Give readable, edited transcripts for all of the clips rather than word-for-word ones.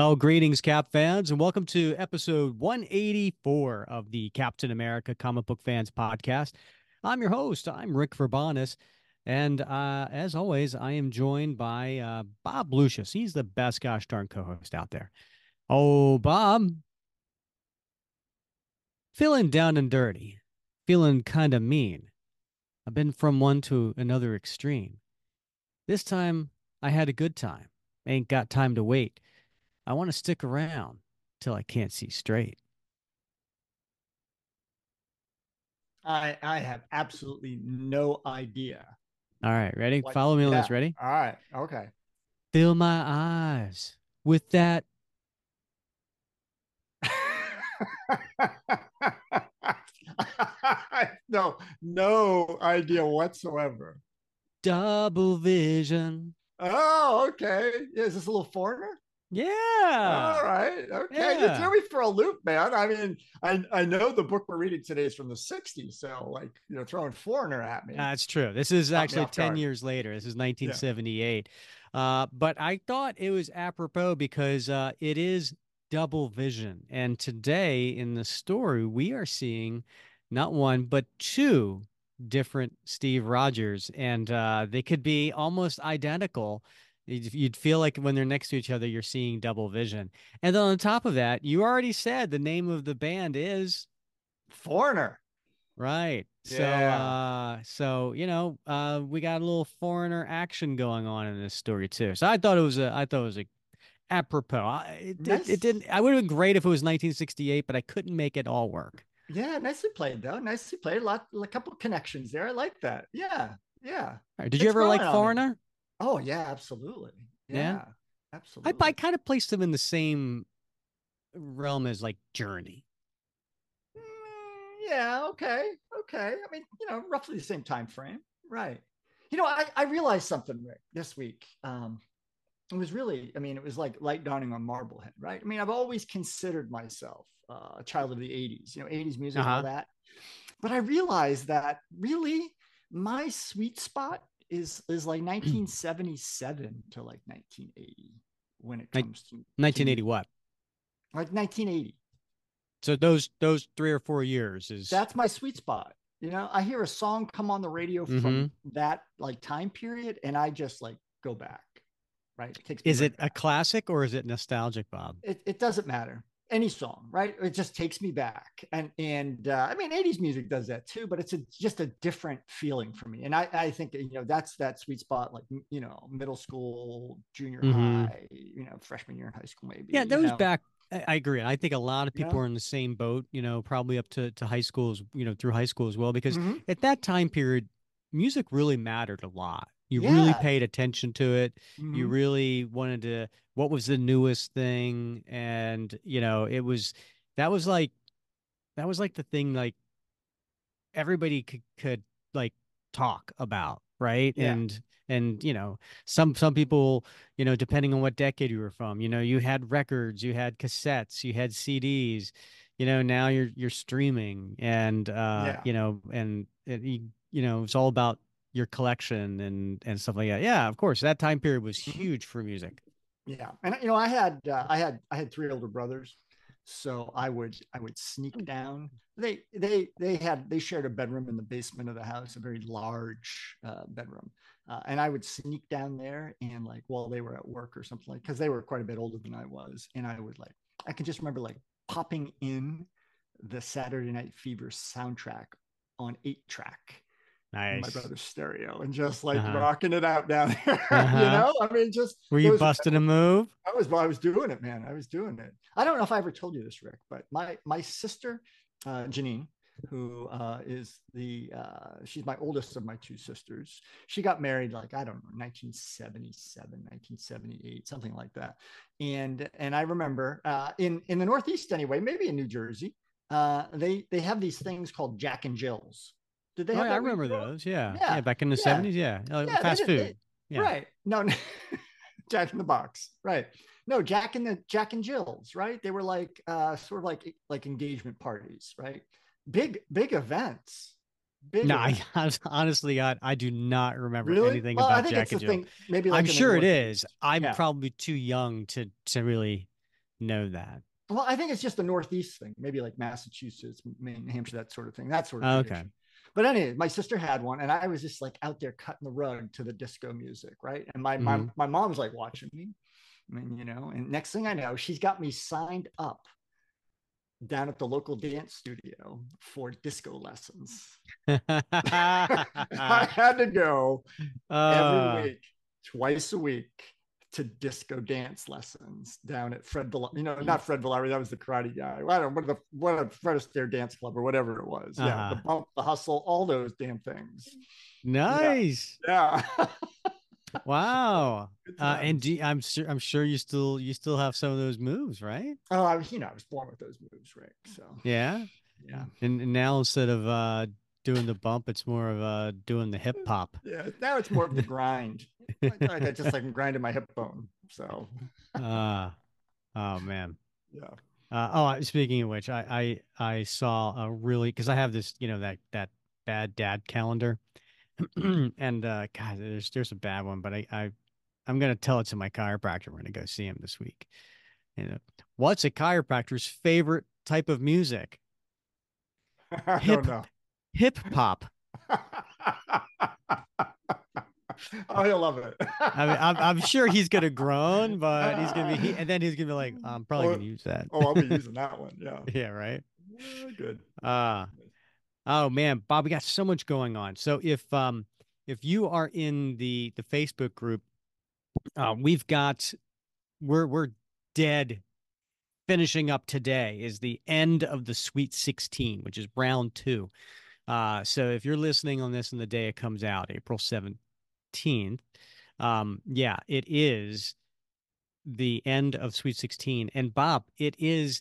Well, greetings, Cap fans, and welcome to episode 184 of the Captain America Comic Book Fans Podcast. I'm your host. I'm Rick Verbanis, and as always, I am joined by Bob Lucius. He's the best gosh darn co-host out there. Oh, Bob, feeling down and dirty, feeling kind of mean. I've been from one to another extreme. This time, I had a good time. Ain't got time to wait. I want to stick around till I can't see straight. I have absolutely no idea All right, ready? what. Follow me on this. Yeah. Ready? All right. Okay. Fill my eyes with that No idea whatsoever. double vision. Oh, okay. Is this a little foreigner? All Yeah. right. Okay. You threw Yeah. me for a loop, man. I mean, I know the book we're reading today is from the 60s. So, like, throwing foreigner at me That's true. This is caught me actually off 10 guard. years later. This is Yeah. 1978. But I thought it was apropos because it is double vision. And today in the story, we are seeing not one, but two different Steve Rogers. And they could be almost identical. You'd feel like when they're next to each other, you're seeing double vision. And then on top of that, you already said the name of the band is. Foreigner. Right. Yeah. We got a little foreigner action going on in this story too. So I thought it was a apropos. It Nice. didn't. I would have been great if it was 1968, but I couldn't make it all work. Yeah, nicely played though. Nicely played. A couple of connections there. I like that. Yeah, yeah. All right. Did you It's ever growing like on me. Foreigner? Oh yeah, absolutely. Yeah. Yeah, I absolutely. kind of placed them in the same realm as like Journey. Yeah, okay, okay. I mean, roughly the same time frame, right? I realized something, Rick, this week. It was really, I mean, it was like light dawning on Marblehead, right? I mean, I've always considered myself a child of the '80s, 80s music, all Uh-huh. that. But I realized that really my sweet spot is like 1977 to like 1980 when it Like comes to 1980 music. what? Like 1980. So those 3 or 4 years is. That's my sweet spot. I hear a song come on the radio Mm-hmm. from that like time period and I just like go back, right? It takes me Is it right a back. classic or is it nostalgic, Bob? It doesn't matter. Any song, right? It just takes me back. And I mean, 80s music does that too, but it's just a different feeling for me. And I think, that's that sweet spot, like, middle school, junior Mm-hmm. high, freshman year in high school, maybe, Yeah, those back. I agree. I think a lot of you people know? are in the same boat, probably up to high schools, through high school as well, because Mm-hmm. at that time period, music really mattered a lot. You really Yeah. paid attention to it. You Mm-hmm. really wanted to, what was the newest thing? And, that was like, that was like the thing, like everybody could like talk about, right? Yeah. And some people, depending on what decade you were from, you had records, you had cassettes, you had CDs. Now you're streaming and Yeah. it's all about your collection and stuff like that. Yeah, of course, that time period was Mm-hmm. huge for music. Yeah, and I had three older brothers, so I would sneak down. They shared a bedroom in the basement of the house, a very large bedroom, and I would sneak down there and like while they were at work or something like because they were quite a bit older than I was, and I can just remember like popping in the Saturday Night Fever soundtrack on 8 track in my Nice. brother's stereo and just like Uh-huh. rocking it out down there. Uh-huh. I mean, just Were you those are busting a move? I was doing it, man. I was doing it. I don't know if I ever told you this, Rick, but my sister, Janine, who is the she's my oldest of my two sisters. She got married like I don't know, 1977, 1978, something like that. And I remember in the Northeast anyway, maybe in New Jersey, they have these things called Jack and Jills. Did they Oh, have yeah, I that where you remember grew up? those. Yeah. Yeah, Yeah, back in the yeah, 70s. Yeah. yeah. They Fast did. food. Yeah. Right. No, no. Jack in the Box. Right. No, Jack and Jills. Right. They were like sort of like engagement parties. Right. Big events. Big No, events. honestly, I do not remember Really? anything Well, I about think Jack it's and the Jill. thing. Maybe I'm like in the sure it is. Northeast. I'm Yeah. probably too young to really. know that. Well, I think it's just a Northeast thing, maybe like Massachusetts, Maine, Hampshire, that sort of thing, that sort of Okay. tradition. But anyway, my sister had one, and I was just like out there cutting the rug to the disco music, right? And Hmm. my mom's like watching me, and and next thing I know, she's got me signed up down at the local dance studio for disco lessons. I had to go every uh, week, twice a week, to disco dance lessons down at Fred not Fred Villari, that was the karate guy. I don't know what a Fred Astaire dance club or whatever it was. Yeah, the uh-huh. bump, the hustle, all those damn things. Yeah, Nice. yeah. Wow. Good And times. I'm sure you still have some of those moves, right? Oh, I was born with those moves, Rick. So Yeah. yeah, And now instead of doing the bump, it's more of doing the hip hop. yeah. Now it's more of the grind. I just like grinding my hip bone. So uh oh man. yeah. Speaking of which, I saw a really, because I have this, that bad dad calendar. And God, there's a bad one, but I'm gonna tell it to my chiropractor. We're gonna go see him this week. You know, what's a chiropractor's favorite type of music? I don't Hip know. hip hop. Oh, he'll love it. I mean, I'm sure he's gonna groan, but and then he's gonna be like, I'm probably oh, gonna use that. oh, I'll be using that one. Yeah. Yeah, right. Good. Uh oh man, Bob, we got so much going on. So if you are in the Facebook group, we've got we're dead. Finishing up today is the end of the Sweet 16, which is round two. So if you're listening on this in the day it comes out, April 17th, yeah, it is the end of Sweet 16. And Bob, it is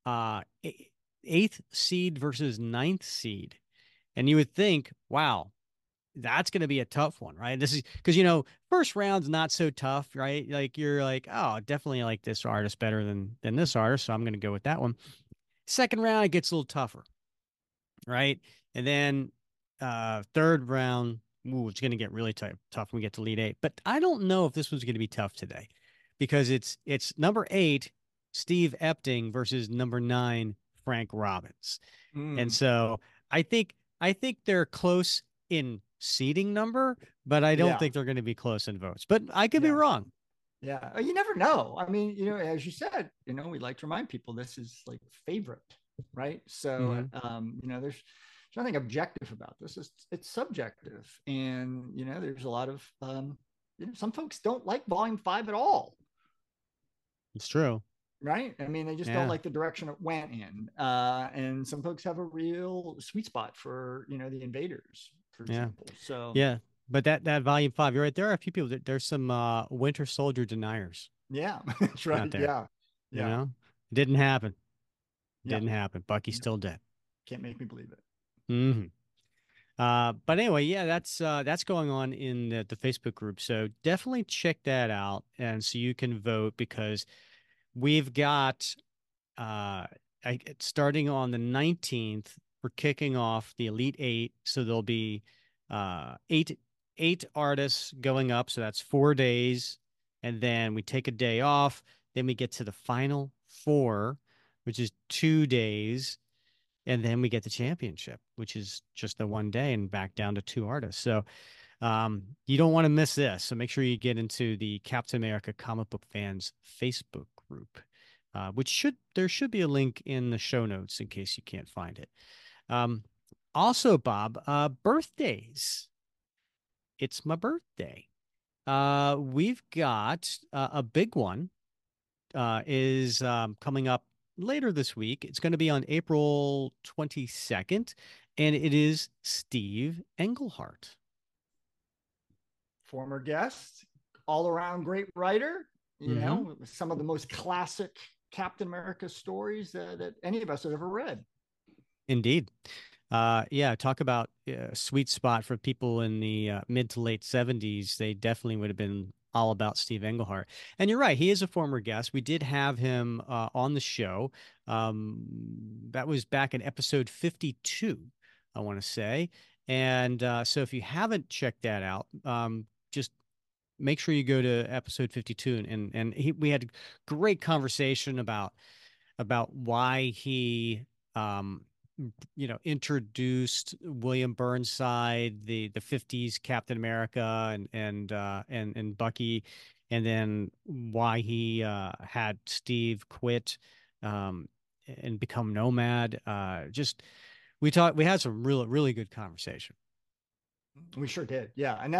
eighth seed versus ninth seed. And you would think, wow, that's going to be a tough one, right? This is because, first round's not so tough, right? Like you're like, oh, definitely like this artist better than this artist, so I'm going to go with that one. Second round, it gets a little tougher, right? And then third round, ooh, it's going to get really tough when we get to lead eight. But I don't know if this was going to be tough today because it's number eight, Steve Epting versus number nine, Frank Robbins. And Mm, so I think they're close in seating number, but I don't yeah. think they're going to be close in votes. But I could be Yeah. wrong. Yeah. You never know. I mean, as you said, we like to remind people this is like favorite, right? So, Hmm. there's nothing objective about this. It's subjective. And, there's a lot of, some folks don't like volume five at all. It's true. Right. I mean, they just don't Yeah. like the direction it went in. And some folks have a real sweet spot for, the invaders, for Yeah. example. So, Yeah. But that volume five, you're right. There are a few people there's some Winter Soldier deniers yeah, that's out right. there. Yeah. You Yeah. know? Didn't happen. Yeah. Didn't happen. Bucky's still dead. Can't make me believe it. Hmm. But anyway, yeah, that's going on in the Facebook group. So definitely check that out, and so you can vote because we've got uh starting on the 19th, we're kicking off the Elite Eight. So there'll be eight artists going up. So that's 4 days, and then we take a day off. Then we get to the final four, which is 2 days. And then we get the championship, which is just the one day and back down to two artists. So you don't want to miss this. So make sure you get into the Captain America Comic Book Fans Facebook group, there should be a link in the show notes in case you can't find it. Um, Also, Bob, birthdays. It's my birthday. We've got a big one is coming up later this week. It's going to be on April 22nd, and it is Steve Englehart. Former guest, all around great writer, Hmm. some of the most classic Captain America stories that any of us have ever read. Indeed. Yeah, talk about a sweet spot for people in the mid to late 70s. They definitely would have been all about Steve Englehart. And you're right, he is a former guest. We did have him on the show. That was back in episode 52, I want to say. And so if you haven't checked that out, just make sure you go to episode 52, we had a great conversation about why he introduced William Burnside, the 50s Captain America, and Bucky, and then why he had Steve quit and become Nomad. Just we had some really good conversation. We sure did. Yeah. And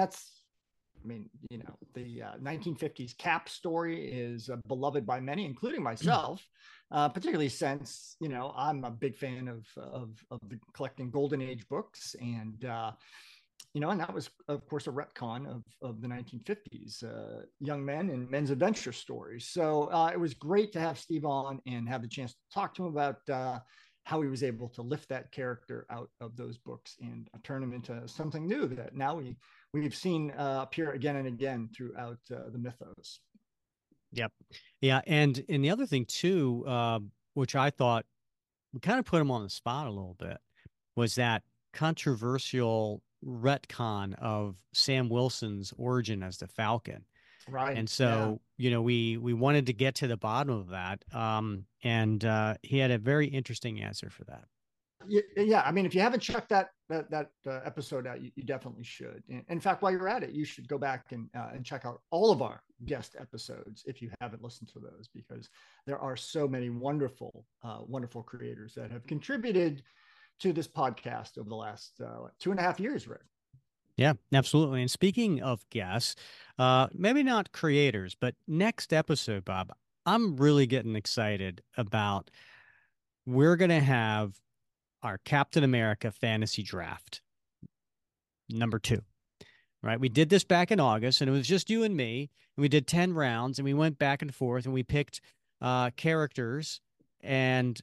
the 1950s Cap story is beloved by many, including myself, particularly since, I'm a big fan of the collecting Golden Age books. And that was, of course, a retcon of the 1950s young men and men's adventure stories. So it was great to have Steve on and have the chance to talk to him about how he was able to lift that character out of those books and turn him into something new that now we've seen appear again and again throughout the mythos. Yep. Yeah. And the other thing too, which I thought we kind of put him on the spot a little bit, was that controversial retcon of Sam Wilson's origin as the Falcon. Right. And so, we wanted to get to the bottom of that. And he had a very interesting answer for that. Yeah. I mean, if you haven't checked that episode out, you definitely should. In fact, while you're at it, you should go back and check out all of our guest episodes if you haven't listened to those, because there are so many wonderful, wonderful creators that have contributed to this podcast over the last 2.5 years, Rick. Yeah, absolutely. And speaking of guests, maybe not creators, but next episode, Bob, I'm really getting excited about. We're going to have our Captain America fantasy draft number 2, right? We did this back in August, and it was just you and me, and we did 10 rounds, and we went back and forth, and we picked characters, and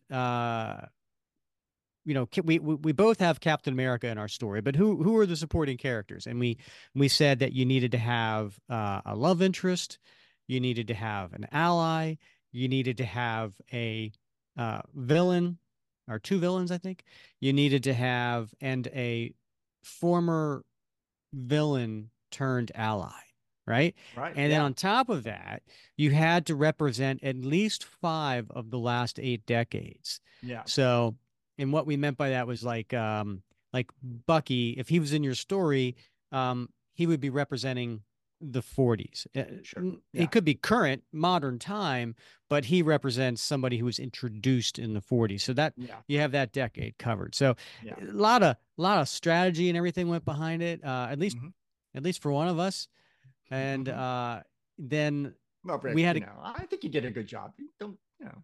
we both have Captain America in our story, but who are the supporting characters? And we said that you needed to have a love interest, you needed to have an ally, you needed to have a villain, or 2 villains, I think. You needed to have and a former villain turned ally, right? Right. And then Yeah. on top of that, you had to represent at least 5 of the last 8 decades. Yeah. So, and what we meant by that was like Bucky, if he was in your story, he would be representing the 40s. Sure. Yeah. It could be current modern time, but he represents somebody who was introduced in the 40s. So that you have that decade covered. So a lot of strategy and everything went behind it. At least for one of us. And then well, Rick, we had I think you did a good job. You don't,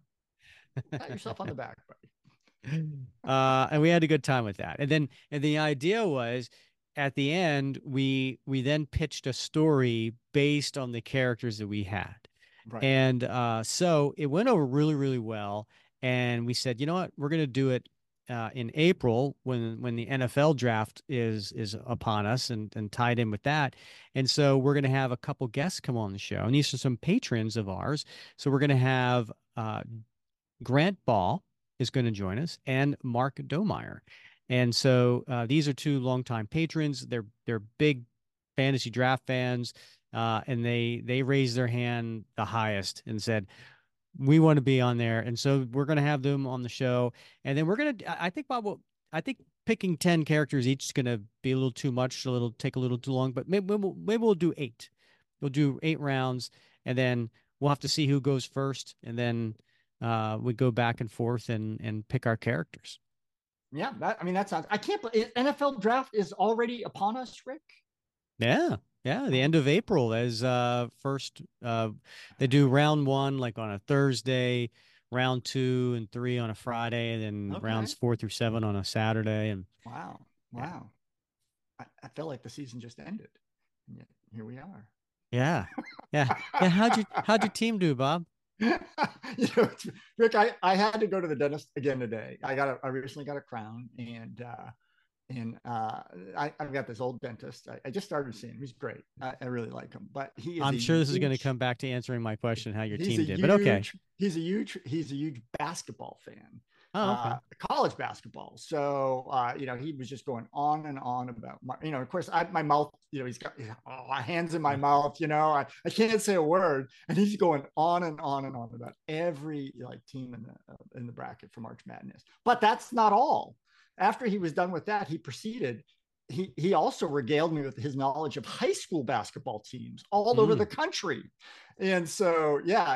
pat yourself on the back, buddy. And we had a good time with that. And the idea was, at the end, we then pitched a story based on the characters that we had. Right. And so it went over really, really well. And we said, you know what, we're going to do it in April when the NFL draft is upon us and tied in with that. And so we're going to have a couple guests come on the show. And these are some patrons of ours. So we're going to have Grant Ball is going to join us, and Mark Domeyer. And so these are 2 longtime patrons. They're big fantasy draft fans, and they raised their hand the highest and said, we want to be on there. And so we're going to have them on the show. And then we're going to, I think, Bob, I think picking 10 characters each is going to be a little too much. It'll take a little too long, but maybe we'll do 8. We'll do 8 rounds, and then we'll have to see who goes first. And then we go back and forth and pick our characters. Yeah, that sounds. I can't believe NFL draft is already upon us, Rick. Yeah, the end of April is first. They do round 1 like on a Thursday, round 2 and 3 on a Friday, and then rounds 4 through 7 on a Saturday. And wow, yeah. I feel like the season just ended, and yet here we are. Yeah. How'd your team do, Bob? Rick, I had to go to the dentist again today. I recently got a crown, and I've got this old dentist. I just started seeing him. He's great. I really like him, but I'm sure this is going to come back to answering my question, how your team did, but okay. He's a huge basketball fan. Oh, okay. college basketball. So, he was just going on and on about of course, my mouth, he's got hands in my mouth, I can't say a word. And he's going on and on and on about every like team in the bracket for March Madness. But that's not all. After he was done with that, he proceeded. He also regaled me with his knowledge of high school basketball teams all over the Mm. country. And so, yeah,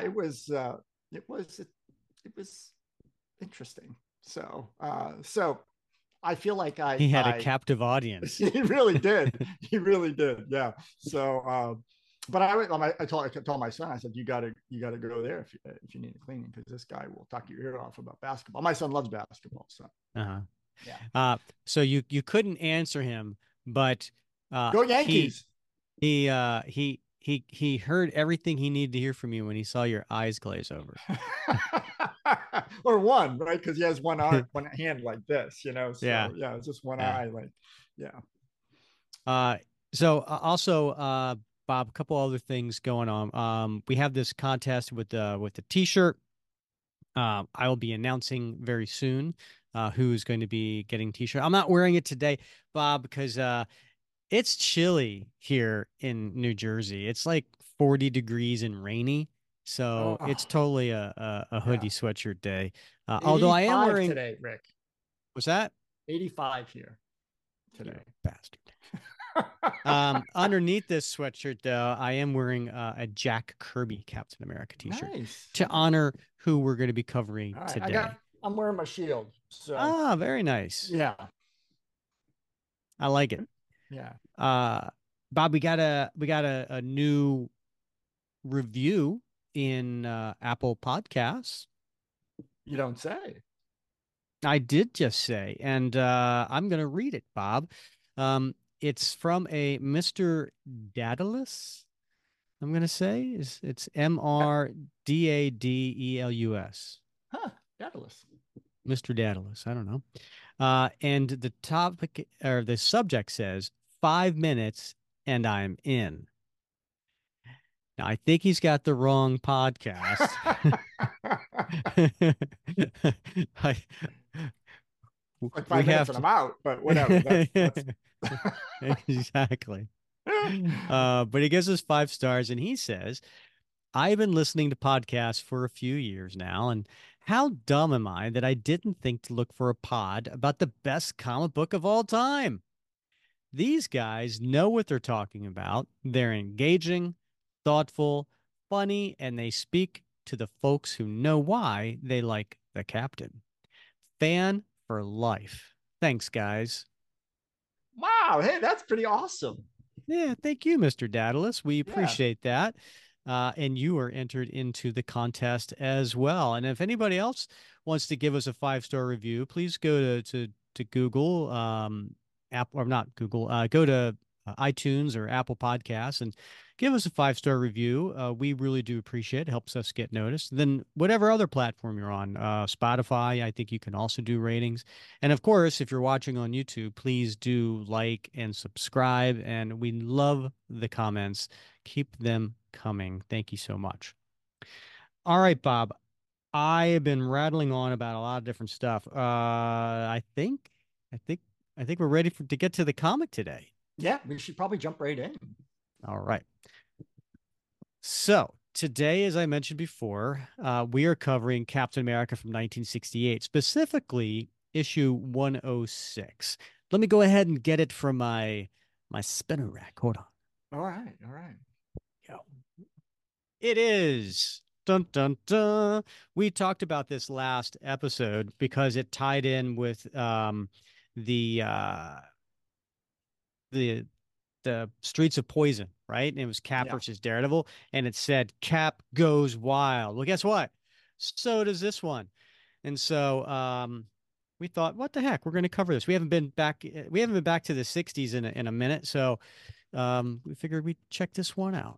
it was interesting. So I feel like He had a I captive audience. he really did. He really did. Yeah. So, but I told my son, I said, you gotta go there if you need a cleaning, because this guy will talk your ear off about basketball. My son loves basketball. So Uh-huh. yeah. So you couldn't answer him, but Go he Yankees. he heard everything he needed to hear from you when he saw your eyes glaze over. Or one, right? Because he has one hand like this, Yeah. So yeah, it's just one Yeah. eye, like, yeah. Uh, also, Bob, a couple other things going on. We have this contest with the t-shirt. I will be announcing very soon who's going to be getting t-shirt. I'm not wearing it today, Bob, because it's chilly here in New Jersey. It's like 40 degrees and rainy. So it's Oh, totally a hoodie yeah. sweatshirt day. Although I am 85 wearing, today, Rick. what's that? 85 here You today. bastard. Underneath this sweatshirt, though, I am wearing a Jack Kirby Captain America t-shirt Nice. to honor who we're going to be covering All right. today. I'm wearing my shield. So Ah, very nice. yeah. I like it. Yeah. Uh, Bob, we got a new review in Apple Podcasts. You don't say. I did just say, and I'm going to read it, Bob. It's from a Mr. Daedalus. I'm going to say it's Mrdadelus. Huh. Daedalus. Mr. Daedalus. I don't know. And the topic or the subject says 5 minutes and I'm in. Now, I think he's got the wrong podcast. I, Like we 5 minutes have and to. I'm out, but whatever. That's Exactly. But he gives us 5 stars and he says, I've been listening to podcasts for a few years now, and how dumb am I that I didn't think to look for a pod about the best comic book of all time? These guys know what they're talking about. They're engaging, thoughtful, funny, and they speak to the folks who know why they like the captain. Fan for life. Thanks, guys. wow. Hey, that's pretty awesome. Yeah, thank you, Mr. Daedalus. We Yeah. appreciate that. And you are entered into the contest as well. And if anybody else wants to give us a 5 star review, please go to Google, app or not Google, go to iTunes or Apple Podcasts and give us a 5 star review. We really do appreciate it. Helps us get noticed. Then whatever other platform you're on, Spotify, I think you can also do ratings. And of course, if you're watching on YouTube, please do like and subscribe. And we love the comments. Keep them coming. Thank you so much. All right, Bob. I have been rattling on about a lot of different stuff. I think, I think we're ready to get to the comic today. Yeah. We should probably jump right in. All right. So today, as I mentioned before, we are covering Captain America from 1968, specifically issue 106. Let me go ahead and get it from my spinner rack. Hold on. All right. All right. Go. It is. Dun dun dun. We talked about this last episode because it tied in with the uh the the Streets of Poison, right? And it was Cap Yeah. versus Daredevil, and it said Cap goes wild. Well, guess what? So does this one. And so we thought, what the heck? We're going to cover this. We haven't been back to the 60s in a minute, so we figured we'd check this one out.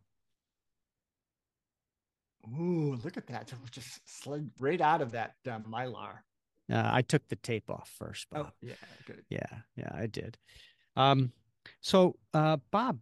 Ooh, look at that. Just slid right out of that Mylar. I took the tape off first, Oh, Bob. yeah. Good. Yeah, I did. Um, so Bob,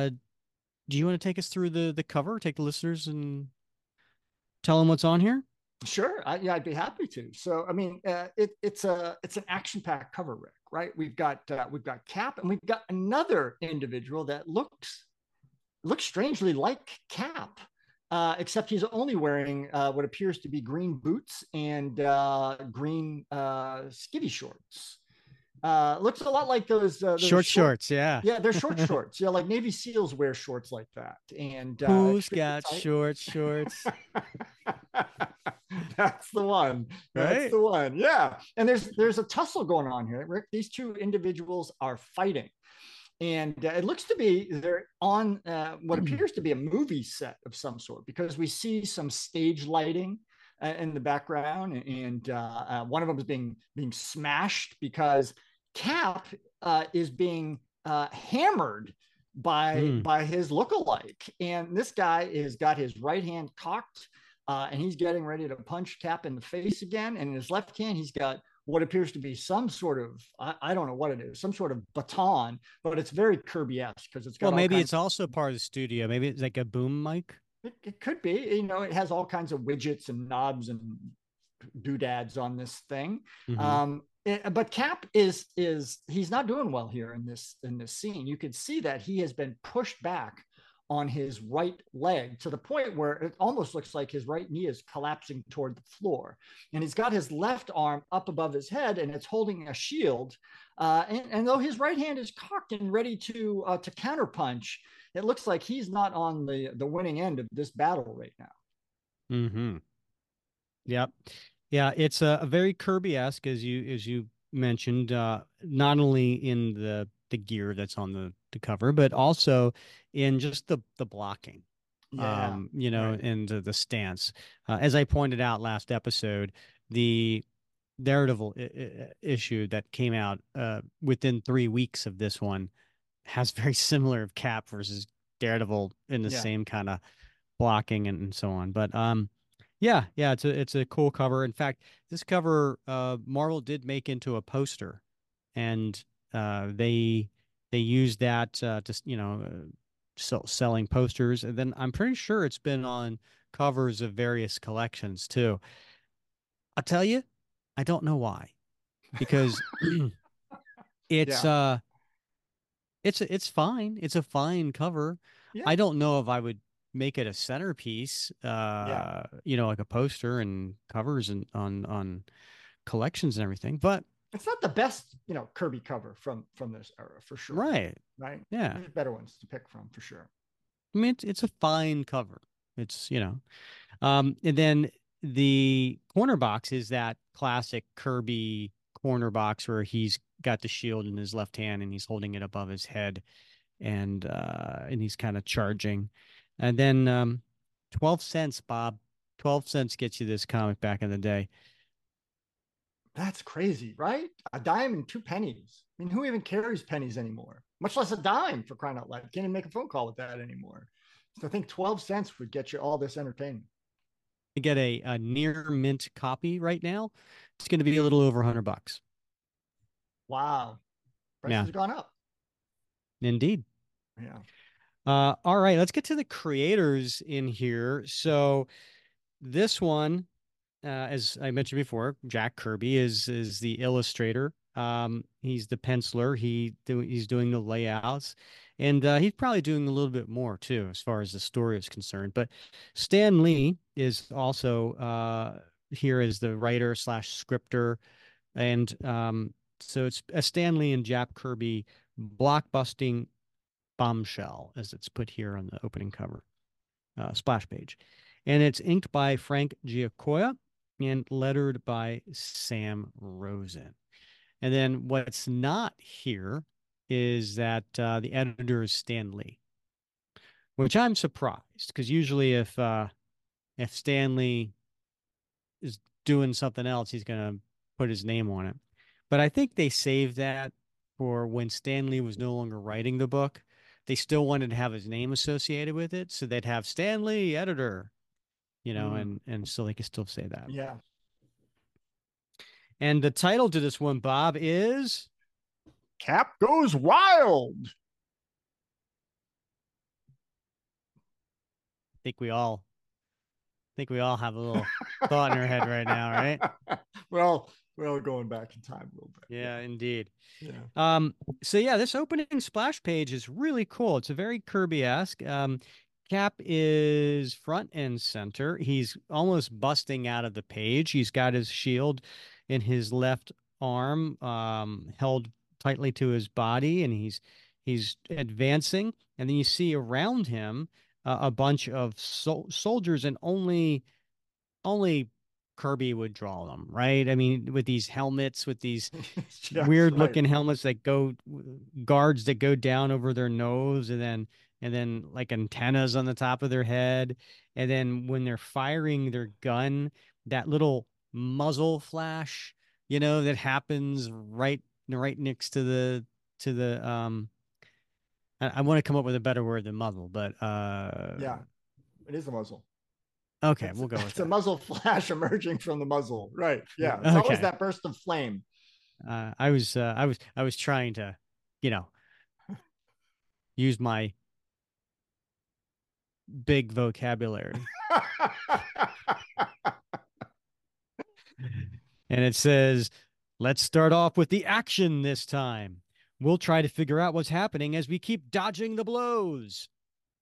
do you want to take us through the cover, take the listeners and tell them what's on here? Sure, yeah, I'd be happy to. So, I mean, it's an action packed cover, Rick. Right? We've got Cap, and we've got another individual that looks strangely like Cap, except he's only wearing what appears to be green boots and green skivvy shorts. Looks a lot like those Short short. shorts, yeah. Yeah, they're short shorts. Yeah, like Navy SEALs wear shorts like that, and Who's extremely got tight. short shorts? That's the one. That's Right? the one. Yeah. And there's a tussle going on here, Rick. These two individuals are fighting, and it looks to be they're on what appears to be a movie set of some sort, because we see some stage lighting in the background, and one of them is being smashed because Cap is being hammered Mm. by his lookalike, and this guy has got his right hand cocked, and he's getting ready to punch Cap in the face again, and in his left hand he's got what appears to be some sort of I don't know what it is, some sort of baton, but it's very Kirby-esque because it's Well, got all maybe kinds. it's also part of the studio. Maybe it's like a boom mic. It could be, it has all kinds of widgets and knobs and doodads on this thing. Hmm. But Cap is he's not doing well here in this scene. You can see that he has been pushed back on his right leg to the point where it almost looks like his right knee is collapsing toward the floor, and he's got his left arm up above his head and it's holding a shield. And though his right hand is cocked and ready to counterpunch, it looks like he's not on the winning end of this battle right now. Hmm. Yep. Yeah, it's a very Kirby-esque as you mentioned, not only in the gear that's on the cover, but also in just the blocking. Yeah, right. And the stance. As I pointed out last episode, the Daredevil issue that came out within 3 weeks of this one has very similar of Cap versus Daredevil in the Yeah. same kind of blocking and so on. But yeah, yeah, it's a cool cover. In fact, this cover Marvel did make into a poster, and they used that to selling posters. And then I'm pretty sure it's been on covers of various collections too. I'll tell you, I don't know why, because it's Yeah. uh it's fine. It's a fine cover. Yeah. I don't know if I would make it a centerpiece, Yeah. like a poster and covers and on collections and everything. But It's not the best, Kirby cover from this era for sure. right, Right? yeah. There's better ones to pick from for sure. I mean, it's a fine cover. It's and then the corner box is that classic Kirby corner box where he's got the shield in his left hand and he's holding it above his head, and he's kind of charging. And then 12 cents, Bob. 12 cents gets you this comic back in the day. That's crazy, right? A dime and 2 pennies. I mean, who even carries pennies anymore? Much less a dime, for crying out loud. Can't even make a phone call with that anymore. So I think 12 cents would get you all this entertainment. To get a near mint copy right now, it's going to be a little over $100. Wow. Prices Yeah, have gone up. indeed. Yeah. All right, let's get to the creators in here. So this one, as I mentioned before, Jack Kirby is the illustrator. He's the penciler. He's doing the layouts, and he's probably doing a little bit more too, as far as the story is concerned. But Stan Lee is also here as the writer slash scripter, and so it's a Stan Lee and Jack Kirby blockbusting bombshell, as it's put here on the opening cover splash page. And it's inked by Frank Giacoia and lettered by Sam Rosen. And then what's not here is that the editor is Stan Lee, which I'm surprised because usually if Stan Lee is doing something else, he's gonna put his name on it. But I think they saved that for when Stan Lee was no longer writing the book. They still wanted to have his name associated with it, so they'd have Stan Lee, editor, Mm, and so they could still say that. yeah. And the title to this one, Bob, is Cap goes wild. I think we all think we all have a little thought in our head right now, right? well, we're going back in time a little bit. Yeah, indeed. Yeah. Yeah. Um, so yeah, this opening splash page is really cool. It's a very Kirby-esque. Cap is front and center. He's almost busting out of the page. He's got his shield in his left arm, held tightly to his body, and he's advancing. And then you see around him a bunch of soldiers, and only Kirby would draw them, right? I mean, with these helmets, with these Yes, weird right. looking helmets that go guards that go down over their nose and then like antennas on the top of their head. And then when they're firing their gun, that little muzzle flash, that happens right next to the I want to come up with a better word than muzzle, but Yeah, it is a muzzle. okay, It's we'll go with it's a that. muzzle flash emerging from the muzzle. Right. Yeah. It's always Okay. that burst of flame. I was trying to, you know, use my big vocabulary. And it says, let's start off with the action this time. We'll try to figure out what's happening as we keep dodging the blows.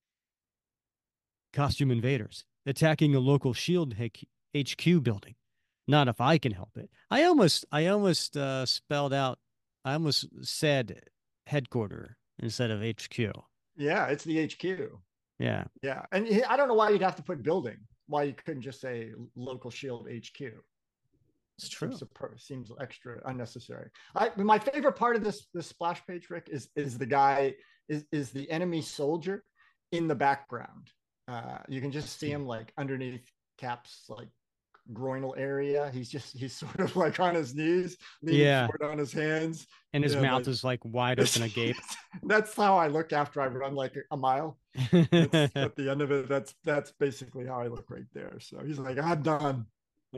Costume invaders attacking a local Shield HQ building. Not if I can help it. I almost spelled out. I almost said headquarter instead of HQ. Yeah, it's the HQ. Yeah, Yeah. And I don't know why you'd have to put building, why you couldn't just say local shield HQ. it's It seems true. seems extra unnecessary. My favorite part of this splash page, Rick, is the guy is the enemy soldier in the background. You can just see him like underneath Cap's like groinal area. He's sort of like on his knees, leaning Yeah, forward on his hands. and his And mouth like is like wide open agape. that's how I look after I run like a mile. That's at the end of it. That's basically how I look right there. So he's like, I'm done.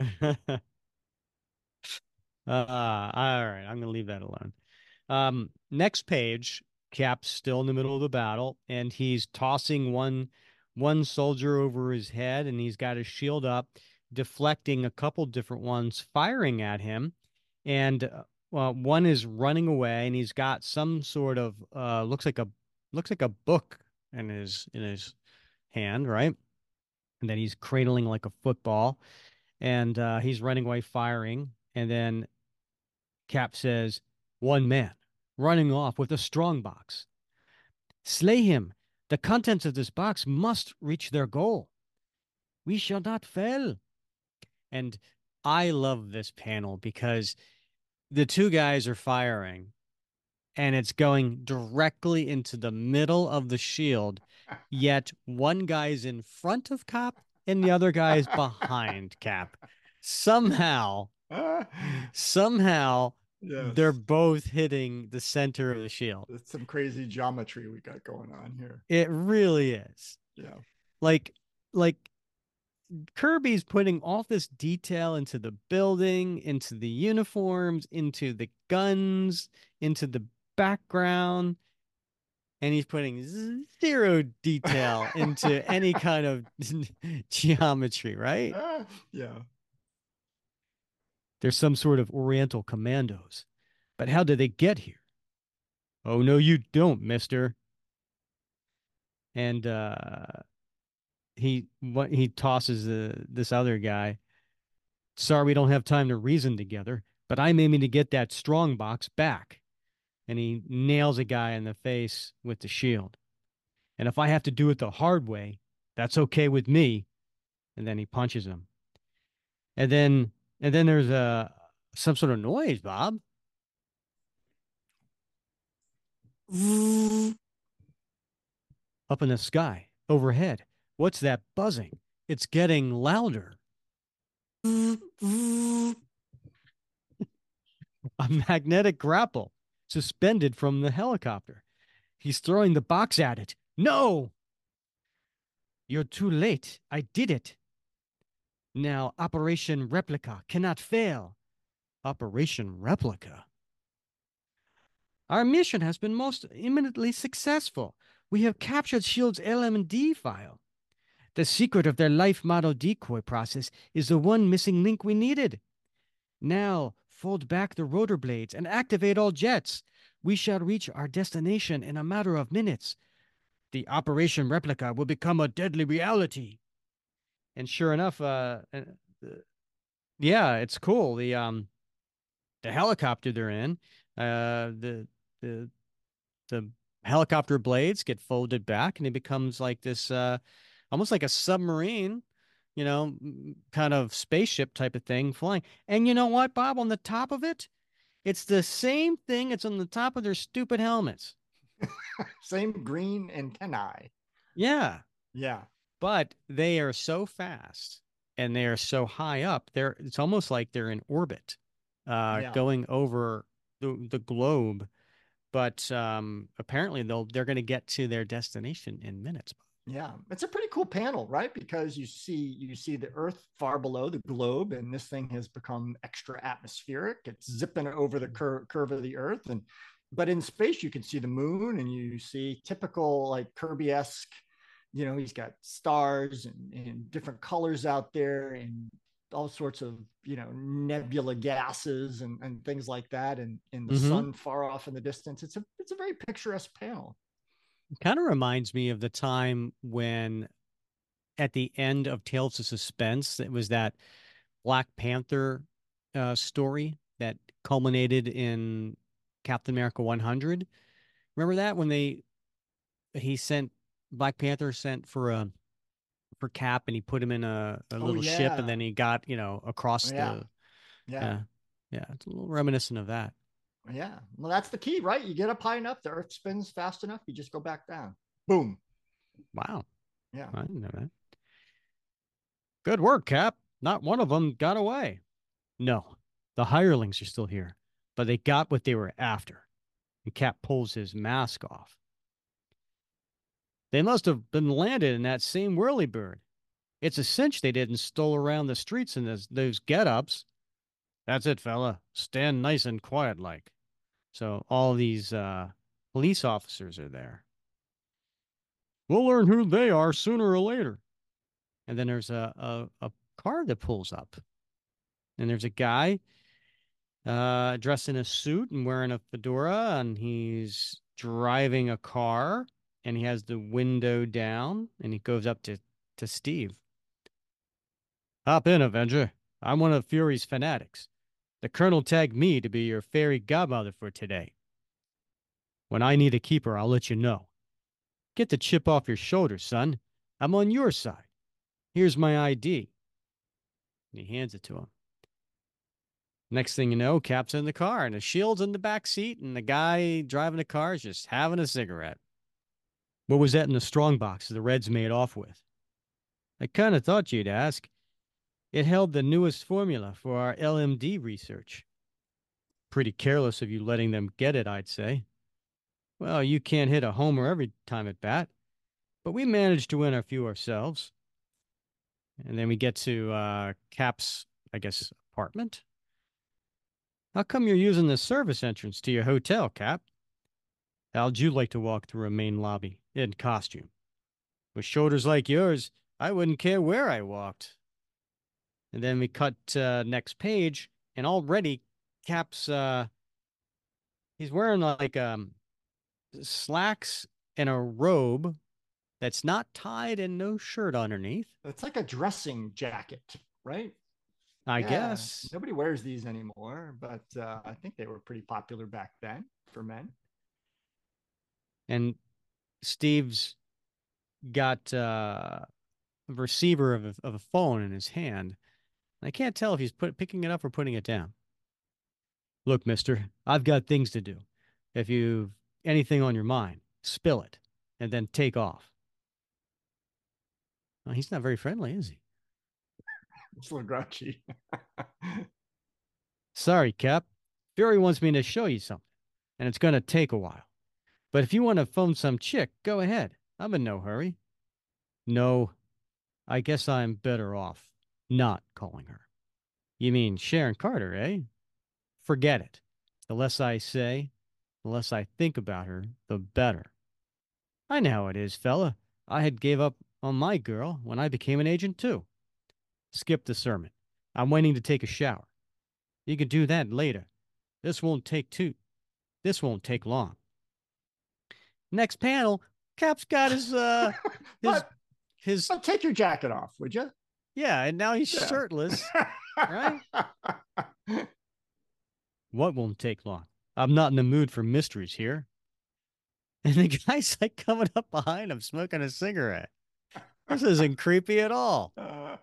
All right, I'm gonna leave that alone. Next page, Cap's still in the middle of the battle, and he's tossing one soldier over his head, and he's got his shield up, deflecting a couple different ones, firing at him, and one is running away, and he's got some sort of looks like a book in his hand, right? And then he's cradling like a football, and he's running away, firing, and then Cap says, "One man running off with a strong box. Slay him. The contents of this box must reach their goal. We shall not fail." And I love this panel because the two guys are firing and it's going directly into the middle of the shield. Yet one guy's in front of Cap and the other guy is behind Cap. Somehow, somehow they're Yes. both hitting the center of the shield. It's some crazy geometry we got going on here. It really is. Yeah. Like like Kirby's putting all this detail into the building, into the uniforms, into the guns, into the background, and he's putting zero detail into any kind of geometry, right? Yeah. There's some sort of Oriental commandos. But how did they get here? Oh no, you don't, mister. And he tosses this other guy. Sorry, we don't have time to reason together, but I'm aiming to get that strong box back. And he nails a guy in the face with the shield. And if I have to do it the hard way, that's okay with me. And then he punches him. And then there's some sort of noise, Bob, up in the sky overhead. What's that buzzing? It's getting louder. A magnetic grapple suspended from the helicopter. He's throwing the box at it. No! You're too late. I did it. Now Operation Replica cannot fail. Operation Replica? Our mission has been most eminently successful. We have captured Shield's LMD file. The secret of their life model decoy process is the one missing link we needed. Now, fold back the rotor blades and activate all jets. We shall reach our destination in a matter of minutes. The Operation Replica will become a deadly reality. And sure enough, yeah, it's cool. The helicopter they're in, the the helicopter blades get folded back, and it becomes like this, almost like a submarine, kind of spaceship type of thing flying. And you know what, Bob? On the top of it, it's the same thing. It's on the top of their stupid helmets. Same green antennae. Yeah, Yeah. but they are so fast and they are so high up. It's almost like they're in orbit, Yeah. going over the globe. But apparently they're going to get to their destination in minutes. Yeah, it's a pretty cool panel, right? Because you see the Earth far below the globe, and this thing has become extra atmospheric. It's zipping over the curve of the Earth, and but in space you can see the moon, and you see typical like Kirby-esque. He's got stars and different colors out there, and all sorts of nebula gases and things like that, and in the Mm-hmm. sun far off in the distance. It's a very picturesque panel. Kind of reminds me of the time when at the end of Tales of Suspense, it was that Black Panther story that culminated in Captain America 100. Remember that when he sent Black Panther sent for Cap, and he put him in a Oh little ship, and yeah, then he got, across yeah, the, yeah. yeah, yeah, it's a little reminiscent of that. Yeah. Well, that's the key, right? You get up high enough, the earth spins fast enough, you just go back down. Boom. Wow. Yeah. I didn't know that. Good work, Cap. Not one of them got away. No, the hirelings are still here, but they got what they were after. And Cap pulls his mask off. They must have been landed in that same whirlybird. It's a cinch they didn't stroll around the streets in those get-ups. That's it, fella. Stand nice and quiet like. So all these police officers are there. We'll learn who they are sooner or later. And then there's a car that pulls up. And there's a guy dressed in a suit and wearing a fedora, and he's driving a car, and he has the window down, and he goes up to Steve. Hop in, Avenger. I'm one of Fury's fanatics. The Colonel tagged me to be your fairy godmother for today. When I need a keeper, I'll let you know. Get the chip off your shoulders, son. I'm on your side. Here's my ID. And he hands it to him. Next thing you know, Cap's in the car and the shield's in the back seat, and the guy driving the car is just having a cigarette. What was that in the strong box the Reds made off with? I kind of thought you'd ask. It held the newest formula for our LMD research. Pretty careless of you letting them get it, I'd say. Well, you can't hit a homer every time at bat, but we managed to win a few ourselves. And then we get to Cap's, I guess, apartment. How come you're using the service entrance to your hotel, Cap? How'd you like to walk through a main lobby in costume? With shoulders like yours, I wouldn't care where I walked. And then we cut next page, and already Cap's he's wearing like slacks and a robe that's not tied and no shirt underneath. It's like a dressing jacket, right? I Yeah. guess. Nobody wears these anymore, but I think they were pretty popular back then for men. And Steve's got a receiver of a phone in his hand. I can't tell if he's picking it up or putting it down. Look, mister, I've got things to do. If you've anything on your mind, spill it and then take off. Well, he's not very friendly, is he? It's a little grouchy. Sorry, Cap. Fury wants me to show you something, and it's going to take a while. But if you want to phone some chick, go ahead. I'm in no hurry. No, I guess I'm better off not calling her. You mean Sharon Carter, eh? Forget it. The less I say, the less I think about her, the better. I know how it is, fella. I had gave up on my girl when I became an agent too. Skip the sermon. I'm waiting to take a shower. You can do that later. This won't take two. This won't take long. Next panel, Cap's got his but his take your jacket off, would you? yeah, and now he's Yeah. shirtless, right? What won't take long? I'm not in the mood for mysteries here. And the guy's like coming up behind him smoking a cigarette. This isn't creepy at all.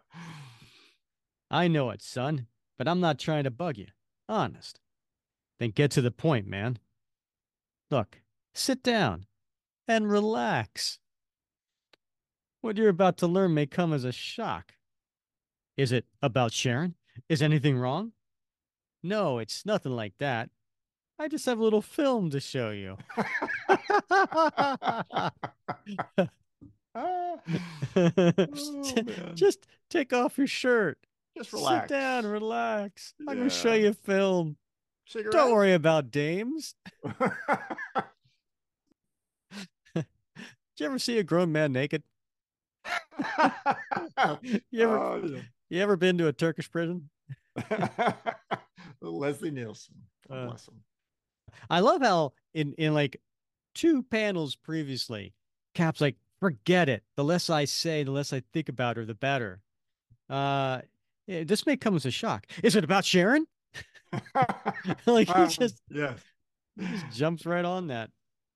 I know it, son, but I'm not trying to bug you. Honest. Then get to the point, man. Look, sit down and relax. What you're about to learn may come as a shock. Is it about Sharon? Is anything wrong? No, it's nothing like that. I just have a little film to show you. Oh man. Just take off your shirt. Just Sit down, relax. relax. I'm going to show Yeah. you a film. Don't Cigarette? worry about dames. Did you ever see a grown man naked? You ever Oh, yeah. you ever been to a Turkish prison? Leslie Nielsen. God Uh, bless him. I love how in like two panels previously, Cap's like, forget it. The less I say, the less I think about her, the better. Uh, yeah, this may come as a shock. Is it about Sharon? Like Yes. he just jumps right on that.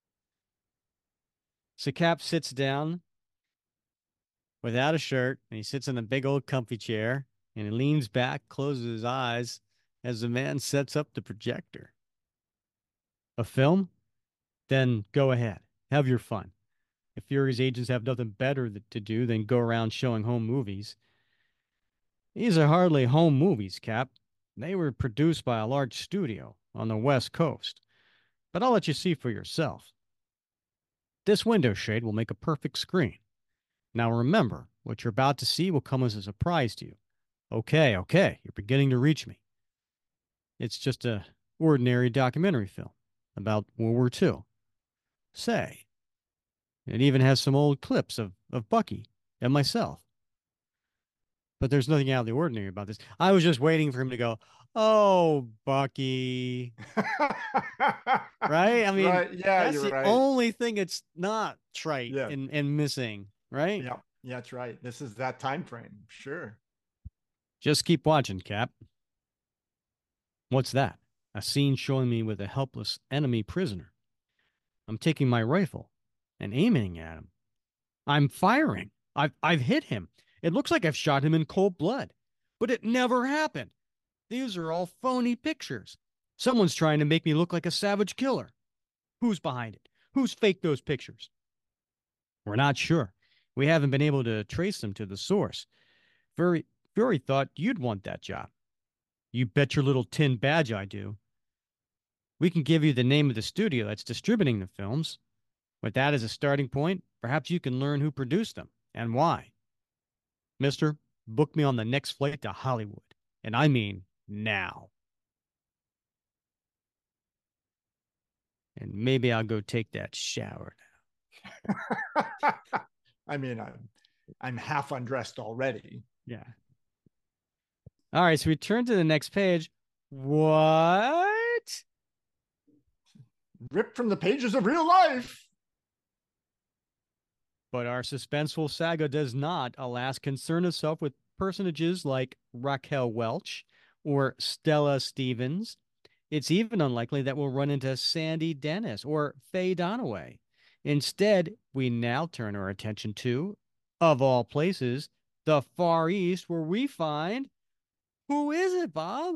So Cap sits down without a shirt and he sits in a big old comfy chair and he leans back, closes his eyes as the man sets up the projector. A film? Then go ahead. Have your fun. If Fury's agents have nothing better to do than go around showing home movies, these are hardly home movies, Cap. They were produced by a large studio on the West Coast. But I'll let you see for yourself. This window shade will make a perfect screen. Now remember, what you're about to see will come as a surprise to you. Okay, okay, you're beginning to reach me. It's just a ordinary documentary film about World War II. Say, it even has some old clips of Bucky and myself. But there's nothing out of the ordinary about this. I was just waiting for him to go, "Oh, Bucky." Right? I mean, Right. Yeah, that's you're the right. only thing it's not trite Yeah. and missing, right? Yeah. Yeah, that's right. This is that time frame. Sure. Just keep watching, Cap. What's that? A scene showing me with a helpless enemy prisoner. I'm taking my rifle and aiming at him. I'm firing. I've hit him. It looks like I've shot him in cold blood. But it never happened. These are all phony pictures. Someone's trying to make me look like a savage killer. Who's behind it? Who's faked those pictures? We're not sure. We haven't been able to trace them to the source. Fury, Fury thought you'd want that job. You bet your little tin badge I do. We can give you the name of the studio that's distributing the films. With that as a starting point, perhaps you can learn who produced them and why. Mister, book me on the next flight to Hollywood. And I mean now. And maybe I'll go take that shower. I mean, I'm half undressed already. Yeah. All right, so we turn to the next page. What? Ripped from the pages of real life. But our suspenseful saga does not, alas, concern itself with personages like Raquel Welch or Stella Stevens. It's even unlikely that we'll run into Sandy Dennis or Faye Donaway. Instead, we now turn our attention to, of all places, the Far East, where we find who is it, Bob?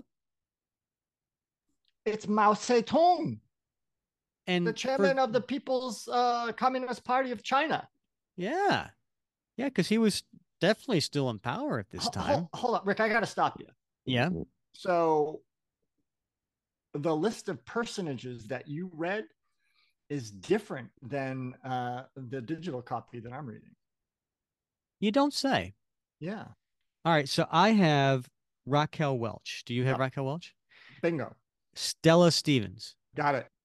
It's Mao Zedong, the And for chairman of the People's Communist Party of China. yeah, yeah, because he was definitely still in power at this time. Hold up, Rick, I got to stop you. Yeah. So the list of personages that you read is different than the digital copy that I'm reading. You don't say. Yeah. All right, so I have Raquel Welch. Do you have Yep. Raquel Welch? Bingo. Stella Stevens, Got it.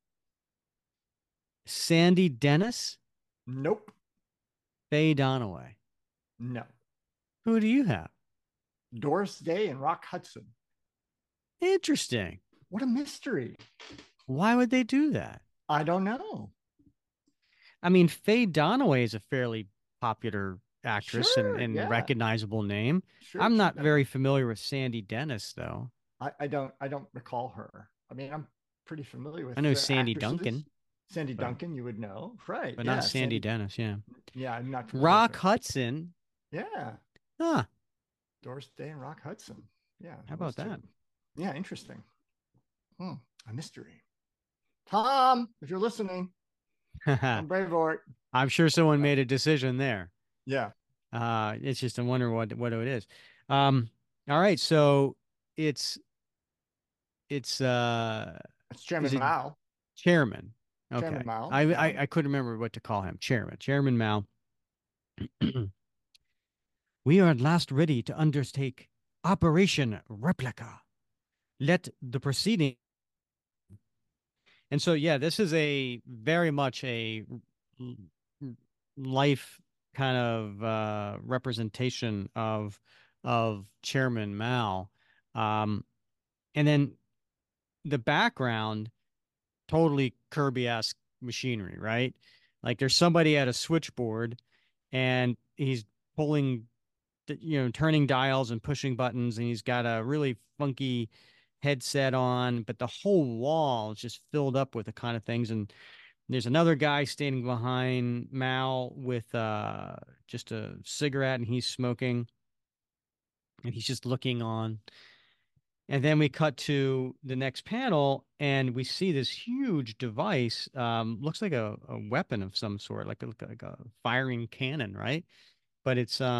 Sandy Dennis, Nope. Faye Donaway. No. Who do you have? Doris Day and Rock Hudson. Interesting. What a mystery. Why would they do that? I don't know. I mean, Faye Dunaway is a fairly popular actress Sure. and Yeah. recognizable name. Sure. I'm She's not been. very familiar with Sandy Dennis, though. I don't recall her. I mean, I'm pretty familiar I with know the Sandy actresses. Duncan, Sandy but Duncan, you would know, right? but not Yeah, Sandy Sandy. Dennis. Yeah. Yeah, I'm not familiar with Rock her. Hudson. Yeah, Huh. Doris Day and Rock Hudson. Yeah, How those about that? two. Yeah, interesting. Hmm, a mystery. Tom, if you're listening, on Braveheart. I'm sure someone made a decision there. Yeah, It's just I wonder what it is. Um, all right, so it's it's it's is Chairman it Mao. Chairman? Chairman Okay. Mao. I, Yeah. I couldn't remember what to call him. Chairman Mao. We are at last ready to undertake Operation Replica. Let the proceeding. And so, yeah, this is a very much a life kind of representation of Chairman Mao. Um, and then the background, totally Kirby-esque machinery, right? Like there's somebody at a switchboard and he's pulling, turning dials and pushing buttons, and he's got a really funky headset on, but the whole wall is just filled up with the kind of things. And there's another guy standing behind Mal with just a cigarette, and he's smoking, and he's just looking on. And then we cut to the next panel, and we see this huge device. Looks like a weapon of some sort, like a firing cannon, right? But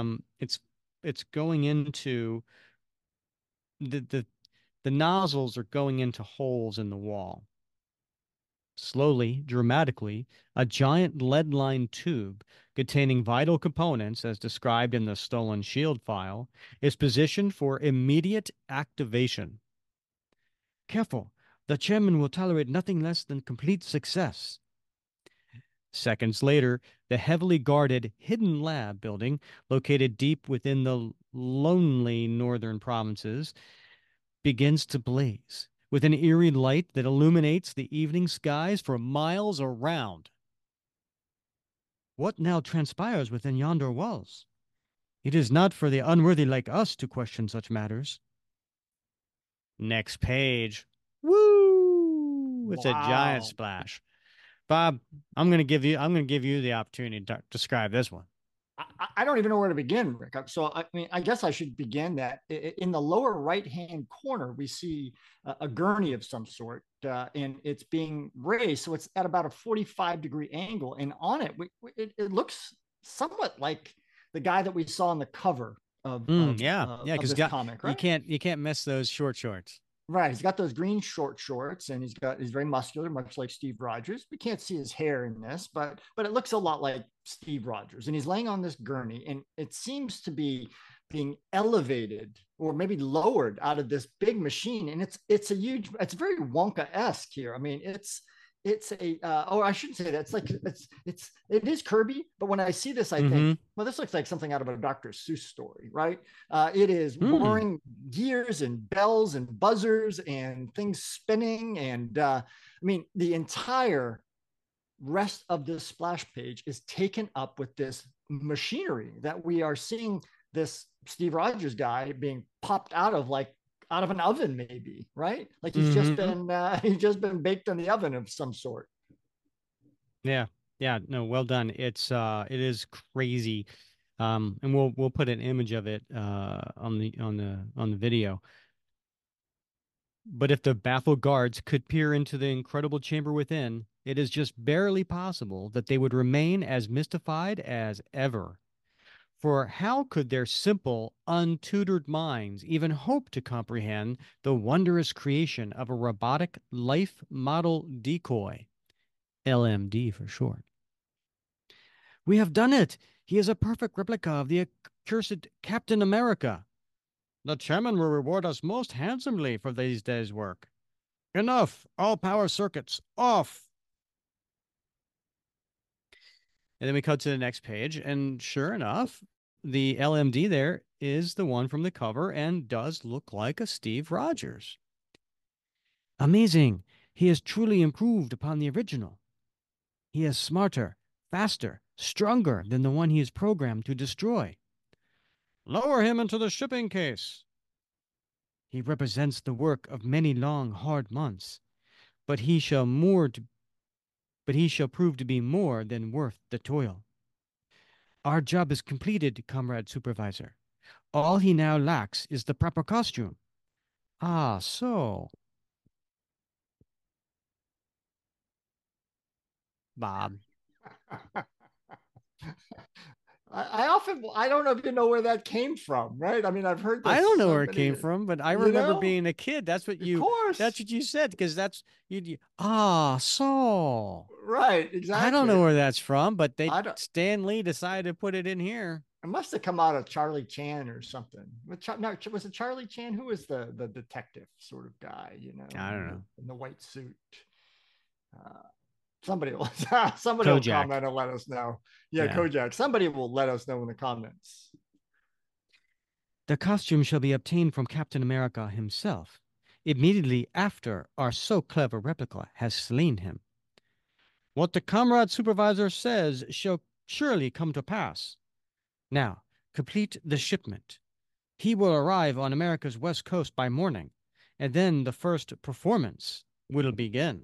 it's going into the the the nozzles are going into holes in the wall. Slowly, dramatically, a giant lead-lined tube containing vital components, as described in the stolen shield file, is positioned for immediate activation. Careful, the chairman will tolerate nothing less than complete success. Seconds later, the heavily guarded hidden lab building, located deep within the lonely northern provinces, begins to blaze with an eerie light that illuminates the evening skies for miles around. What now transpires within yonder walls? It is not for the unworthy like us to question such matters. Next page. Woo! It's a giant Wow. splash. Bob, I'm gonna give you the opportunity to describe this one. I don't even know where to begin, Rick. So, I mean, I guess I should begin that in the lower right hand corner, we see a gurney of some sort, and it's being raised. So, it's at about a 45-degree angle. And on it, it looks somewhat like the guy that we saw on the cover Yeah, yeah, of because this comic, right? you can't miss those short shorts. Right. He's got those green short shorts and he's very muscular, much like Steve Rogers. We can't see his hair in this, but it looks a lot like Steve Rogers. And he's laying on this gurney and it seems to be being elevated or maybe lowered out of this big machine. And it's very Wonka-esque here. I mean, it's a I shouldn't say that. It's like it is Kirby, but when I see this, I think, Mm-hmm. well, this looks like something out of a Dr. Seuss story, right? It is Hmm. whirring gears and bells and buzzers and things spinning, and I mean the entire rest of this splash page is taken up with this machinery that we are seeing this Steve Rogers guy being popped out of an oven, maybe, right? Like Mm-hmm. he's just been baked in the oven of some sort. Yeah. Yeah. No, well done. It is crazy. And we'll put an image of it on the video. But if the baffled guards could peer into the incredible chamber within, it is just barely possible that they would remain as mystified as ever. For how could their simple, untutored minds even hope to comprehend the wondrous creation of a robotic life model decoy? LMD for short. We have done it! He is a perfect replica of the accursed Captain America. The chairman will reward us most handsomely for these days' work. Enough! All power circuits off! And then we cut to the next page, and sure enough, the LMD there is the one from the cover and does look like a Steve Rogers. Amazing. He has truly improved upon the original. He is smarter, faster, stronger than the one he is programmed to destroy. Lower him into the shipping case. He represents the work of many long, hard months, but he shall prove to be more than worth the toil. Our job is completed, Comrade Supervisor. All he now lacks is the proper costume. Ah, so, Bob. I don't know if you know where that came from, right? I mean, I've heard I this don't know so where it many, came from, but I you remember know, being a kid. of course. That's what you said, because ah, so. Right, I don't know exactly. where that's from, but I don't, Stan Lee decided to put it in here. it must have come out of Charlie Chan or something. No, was it Charlie Chan? Who was the detective sort of guy, you know, I don't know. in the white suit? Uh, somebody will somebody will Kojak. comment and let us know. Yeah, Yeah. Kojak. Somebody will let us know in the comments. The costume shall be obtained from Captain America himself, immediately after our so clever replica has slain him. What the comrade supervisor says shall surely come to pass. Now, complete the shipment. He will arrive on America's west coast by morning, and then the first performance will begin.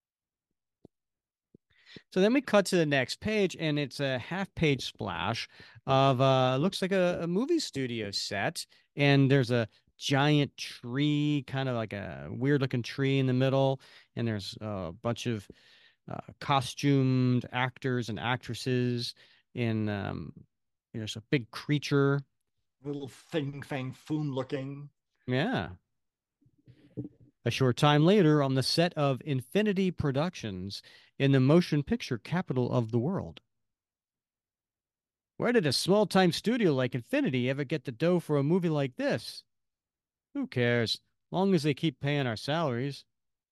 So then we cut to the next page, and it's a half-page splash of looks like a movie studio set, and there's a giant tree, kind of like a weird-looking tree in the middle, and there's a bunch of costumed actors and actresses in there's a big creature. Little thing fang foon looking. Yeah. A short time later, on the set of Infinity Productions in the motion picture capital of the world. Where did a small time studio like Infinity ever get the dough for a movie like this? Who cares? Long as they keep paying our salaries.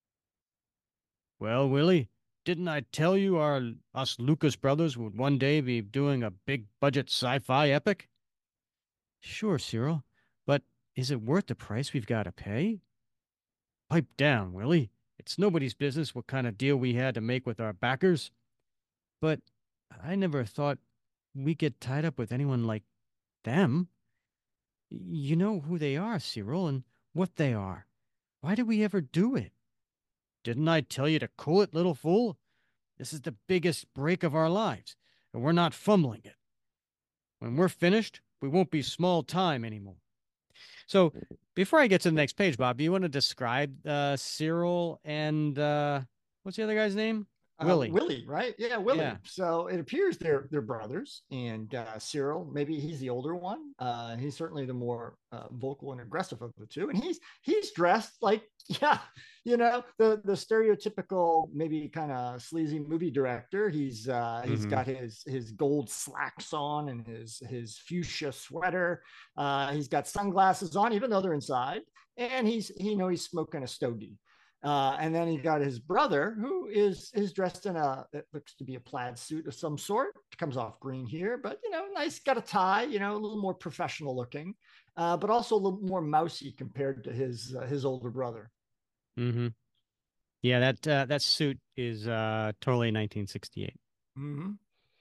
Well, Willie, didn't I tell you us Lucas brothers would one day be doing a big budget sci-fi epic? Sure, Cyril, but is it worth the price we've got to pay? Pipe down, Willie. It's nobody's business what kind of deal we had to make with our backers. But I never thought we get tied up with anyone like them. You know who they are, Cyril, and what they are. Why did we ever do it? Didn't I tell you to cool it, little fool? This is the biggest break of our lives, and we're not fumbling it. When we're finished, we won't be small time anymore. So, before I get to the next page, Bob, do you want to describe Cyril and what's the other guy's name? Willie. Willie, right? Yeah, Willie. Yeah. So it appears they're brothers, and Cyril, maybe he's the older one. He's certainly the more vocal and aggressive of the two, and he's dressed like yeah, you know, the stereotypical maybe kind of sleazy movie director. He's Mm-hmm. got his gold slacks on and his fuchsia sweater. He's got sunglasses on, even though they're inside, and he's smoking a stogie. And then he got his brother, who is dressed in it looks to be a plaid suit of some sort. It comes off green here, but nice, got a tie, a little more professional looking, but also a little more mousy compared to his older brother. Mm-hmm. Yeah, that suit is totally 1968. Mm-hmm.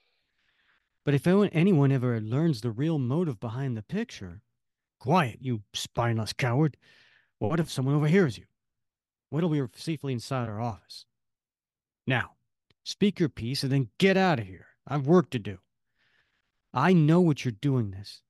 But if anyone ever learns the real motive behind the picture, quiet, you spineless coward. What if someone overhears you? Wait till we're safely inside our office. Now, speak your piece and then get out of here. I've work to do. I know what you're doing this.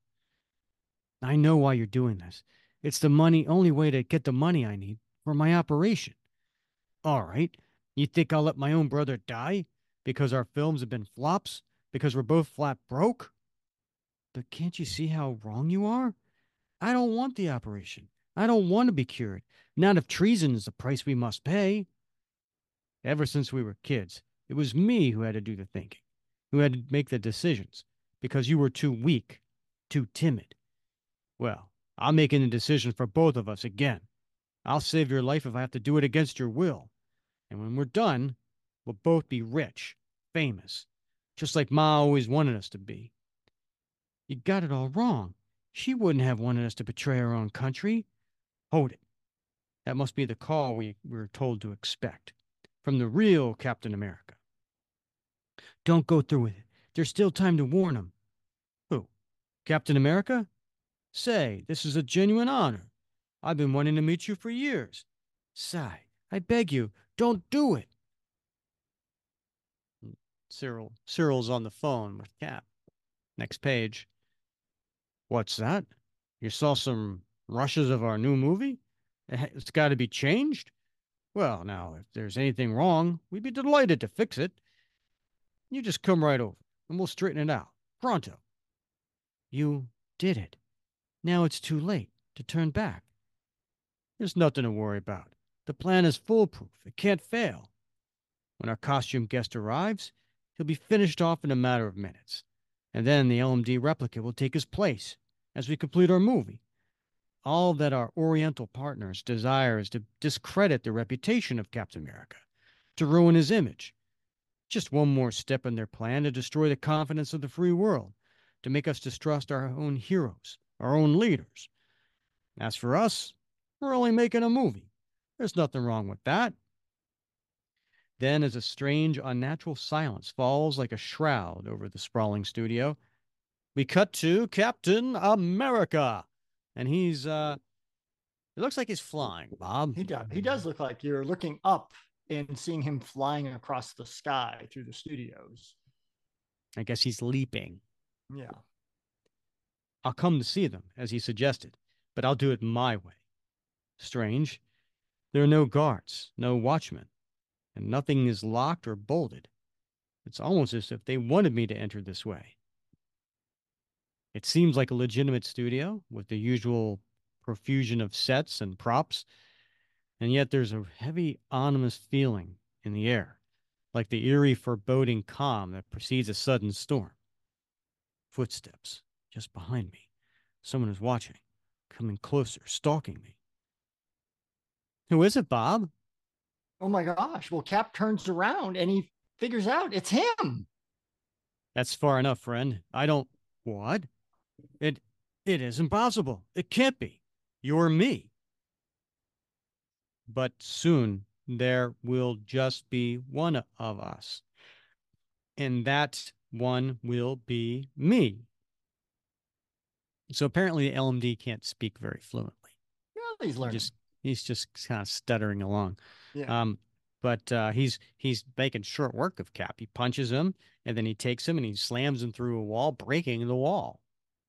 I know why you're doing this. It's the only way to get the money I need for my operation. All right. You think I'll let my own brother die because our films have been flops? Because we're both flat broke? But can't you see how wrong you are? I don't want the operation. I don't want to be cured. Not if treason is the price we must pay. Ever since we were kids, it was me who had to do the thinking, who had to make the decisions, because you were too weak, too timid. Well, I'm making the decision for both of us again. I'll save your life if I have to do it against your will. And when we're done, we'll both be rich, famous, just like Ma always wanted us to be. You got it all wrong. She wouldn't have wanted us to betray our own country. Hold it. That must be the call we were told to expect. From the real Captain America. Don't go through with it. There's still time to warn him. Who? Captain America? Say, this is a genuine honor. I've been wanting to meet you for years. Sigh, I beg you, don't do it. Cyril's on the phone with Cap. Next page. What's that? You saw some rushes of our new movie? It's got to be changed? Well, now, if there's anything wrong, we'd be delighted to fix it. You just come right over, and we'll straighten it out. Pronto. You did it. Now it's too late to turn back. There's nothing to worry about. The plan is foolproof. It can't fail. When our costume guest arrives, he'll be finished off in a matter of minutes. And then the LMD replicant will take his place as we complete our movie. All that our Oriental partners desire is to discredit the reputation of Captain America, to ruin his image. Just one more step in their plan to destroy the confidence of the free world, to make us distrust our own heroes, our own leaders. As for us, we're only making a movie. There's nothing wrong with that. Then, as a strange, unnatural silence falls like a shroud over the sprawling studio, we cut to Captain America. And it looks like he's flying, Bob. He does look like you're looking up and seeing him flying across the sky through the studios. I guess he's leaping. Yeah. I'll come to see them, as he suggested, but I'll do it my way. Strange. There are no guards, no watchmen, and nothing is locked or bolted. It's almost as if they wanted me to enter this way. It seems like a legitimate studio with the usual profusion of sets and props, and yet there's a heavy, ominous feeling in the air, like the eerie, foreboding calm that precedes a sudden storm. Footsteps just behind me. Someone is watching, coming closer, stalking me. Who is it, Bob? Oh my gosh. Well, Cap turns around and he figures out it's him. That's far enough, friend. I don't. What? It it is impossible. It can't be. You're me. But soon there will just be one of us. And that one will be me. So apparently the LMD can't speak very fluently. Yeah, he's learning. He's just kind of stuttering along. Yeah. But he's making short work of Cap. He punches him, and then he takes him and he slams him through a wall, breaking the wall.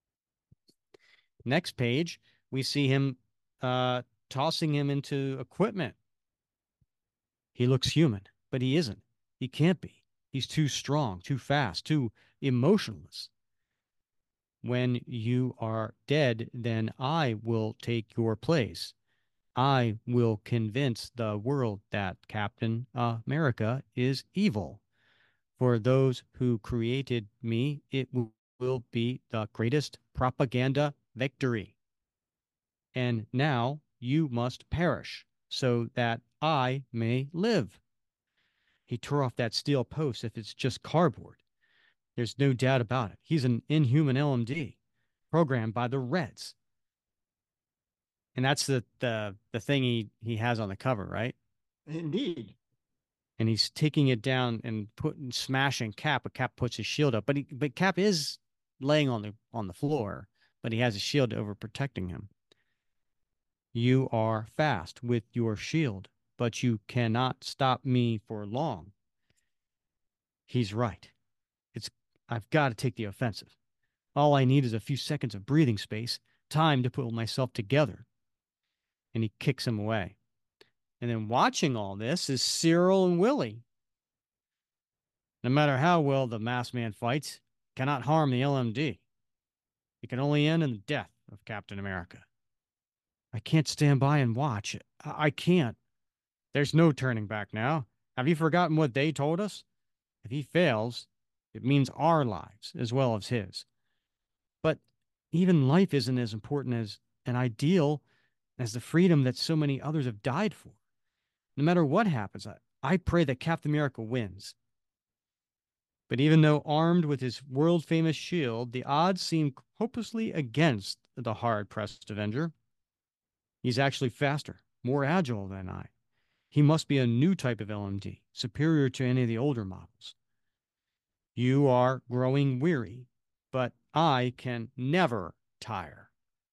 Next page, we see him tossing him into equipment. He looks human, but he isn't. He can't be. He's too strong, too fast, too emotionless. When you are dead, then I will take your place. I will convince the world that Captain America is evil. For those who created me, it will be the greatest propaganda victory. And now you must perish so that I may live. He tore off that steel post if it's just cardboard. There's no doubt about it. He's an inhuman LMD programmed by the Reds. And that's the thing he has on the cover, right? Indeed. And he's taking it down and smashing Cap, but Cap puts his shield up. But Cap is laying on the floor, but he has a shield over protecting him. You are fast with your shield, but you cannot stop me for long. He's right. I've got to take the offensive. All I need is a few seconds of breathing space, time to pull myself together. And he kicks him away. And then watching all this is Cyril and Willie. No matter how well the masked man fights, cannot harm the LMD. It can only end in the death of Captain America. I can't stand by and watch. I can't. There's no turning back now. Have you forgotten what they told us? If he fails, it means our lives as well as his. But even life isn't as important as an ideal as the freedom that so many others have died for. No matter what happens, I pray that Captain America wins. But even though armed with his world famous shield, the odds seem hopelessly against the hard pressed Avenger. He's actually faster, more agile than I. He must be a new type of LMD, superior to any of the older models. You are growing weary, but I can never tire.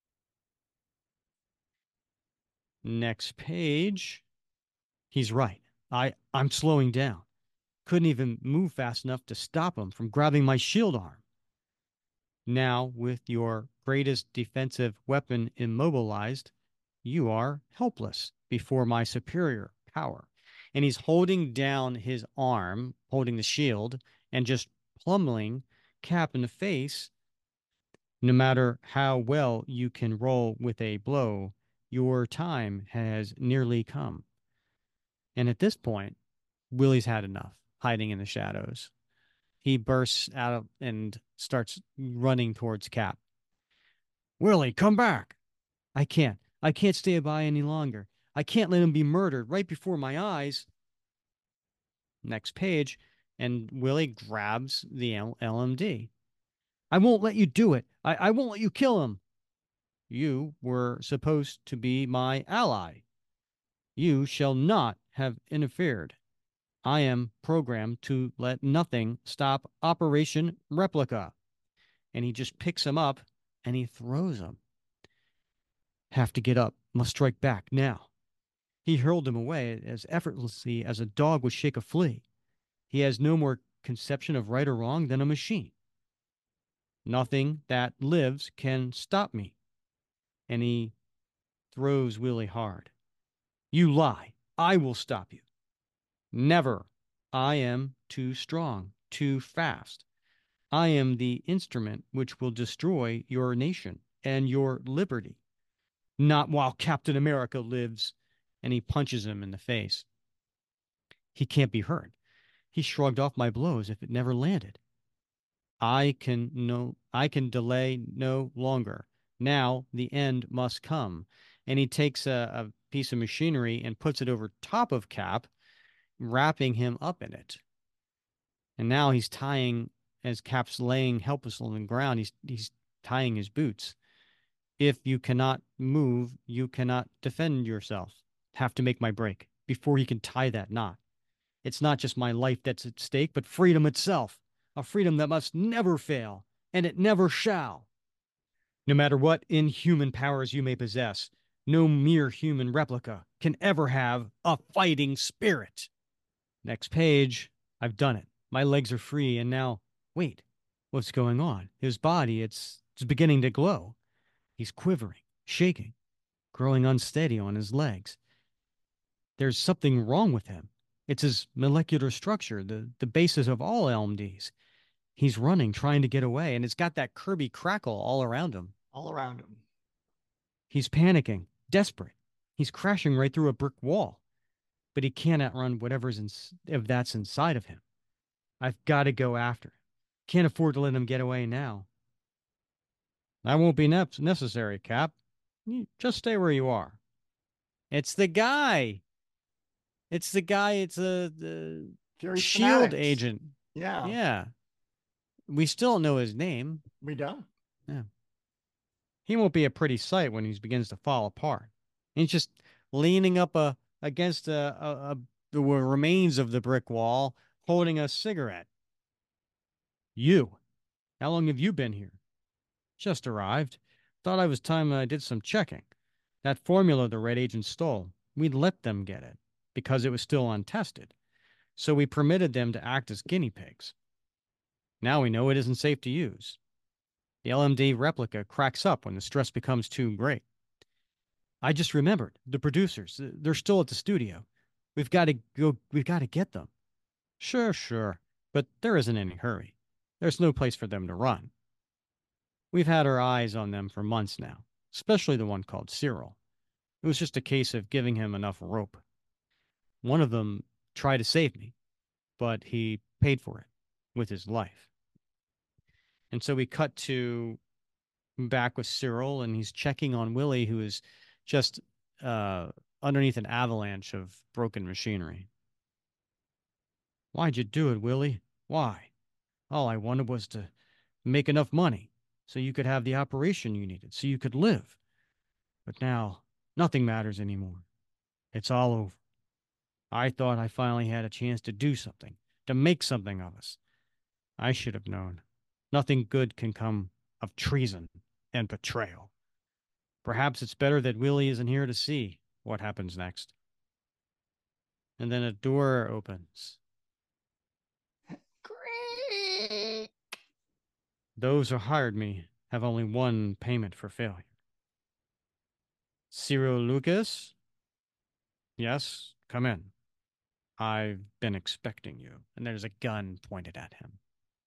Next page. He's right. I'm slowing down. Couldn't even move fast enough to stop him from grabbing my shield arm. Now, with your greatest defensive weapon immobilized, you are helpless before my superior power. And he's holding down his arm, holding the shield, and just pummeling Cap in the face. No matter how well you can roll with a blow, your time has nearly come. And at this point, Willie's had enough hiding in the shadows. He bursts out of and starts running towards Cap. Willie, come back. I can't. I can't stay by any longer. I can't let him be murdered right before my eyes. Next page, and Willie grabs the LMD. I won't let you do it. I won't let you kill him. You were supposed to be my ally. You shall not have interfered. I am programmed to let nothing stop Operation Replica. And he just picks him up and he throws him. Have to get up. Must strike back now. He hurled him away as effortlessly as a dog would shake a flea. He has no more conception of right or wrong than a machine. Nothing that lives can stop me. And he throws Willie hard. You lie. I will stop you. Never. I am too strong, too fast. I am the instrument which will destroy your nation and your liberty. Not while Captain America lives. And he punches him in the face. He can't be hurt. He shrugged off my blow as if it never landed. I can delay no longer. Now the end must come. And he takes a piece of machinery and puts it over top of Cap, wrapping him up in it. And now he's tying, as Cap's laying helpless on the ground, he's tying his boots. If you cannot move, you cannot defend yourself. Have to make my break before he can tie that knot. It's not just my life that's at stake, but freedom itself, a freedom that must never fail, and it never shall. No matter what inhuman powers you may possess, no mere human replica can ever have a fighting spirit. Next page. I've done it. My legs are free, and now, wait, what's going on? His body, it's beginning to glow. He's quivering, shaking, growing unsteady on his legs. There's something wrong with him. It's his molecular structure, the basis of all LMDs. He's running, trying to get away, and it's got that Kirby crackle all around him. All around him. He's panicking, desperate. He's crashing right through a brick wall, but he can't outrun whatever's if that's inside of him. I've got to go after him. Can't afford to let him get away now. That won't be necessary, Cap. You just stay where you are. It's the guy. It's the guy. It's the Fury shield fanatics. agent. Yeah. Yeah. We still don't know his name. We don't. Yeah. He won't be a pretty sight when he begins to fall apart. He's just leaning up against the remains of the brick wall, holding a cigarette. You. How long have you been here? Just arrived. Thought I was time I did some checking. That formula the red agent stole, we'd let them get it because it was still untested. So we permitted them to act as guinea pigs. Now we know it isn't safe to use. The LMD replica cracks up when the stress becomes too great. I just remembered the producers. They're still at the studio. We've got to go. We've got to get them. Sure, sure. But there isn't any hurry. There's no place for them to run. We've had our eyes on them for months now, especially the one called Cyril. It was just a case of giving him enough rope. One of them tried to save me, but he paid for it with his life. And so we cut to back with Cyril, and he's checking on Willie, who is just underneath an avalanche of broken machinery. Why'd you do it, Willie? Why? All I wanted was to make enough money so you could have the operation you needed, so you could live. But now nothing matters anymore. It's all over. I thought I finally had a chance to do something, to make something of us. I should have known. Nothing good can come of treason and betrayal. Perhaps it's better that Willie isn't here to see what happens next. And then a door opens. Great. Those who hired me have only one payment for failure. Cyril Lucas? Yes, come in. I've been expecting you. And there's a gun pointed at him.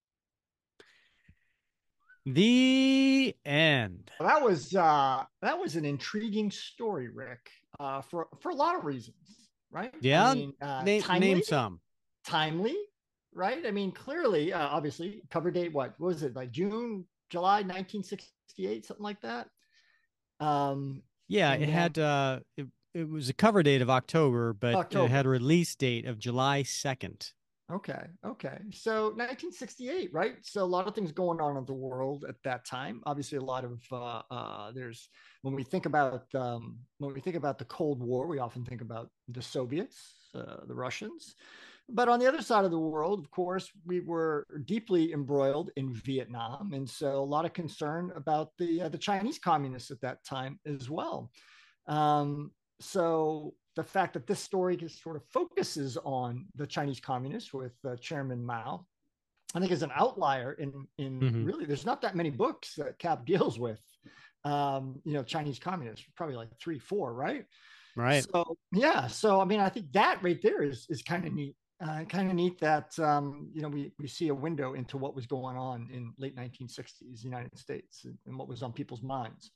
The end. Well, that was an intriguing story, Rick, for a lot of reasons, right? I Yeah, mean, name some. timely, right? I mean, clearly, obviously, cover date. What was it, like June, July, 1968, something like that? Um, Yeah, and it then had it was a cover date of October, but it had a October. release date of July 2nd. Okay. Okay. So 1968, right? So a lot of things going on in the world at that time. Obviously, a lot of there's when we think about the Cold War, we often think about the Soviets, the Russians. But on the other side of the world, of course, we were deeply embroiled in Vietnam, and so a lot of concern about the Chinese communists at that time as well. Um, so the fact that this story just sort of focuses on the Chinese communists with Chairman Mao, I think is an outlier in Hmm. really there's not that many books that Cap deals with Chinese communists, probably like three, four, right? Right. So yeah, so I mean, I think that right there is kind of neat. Kind of neat that we see a window into what was going on in late 1960s United States and what was on people's minds.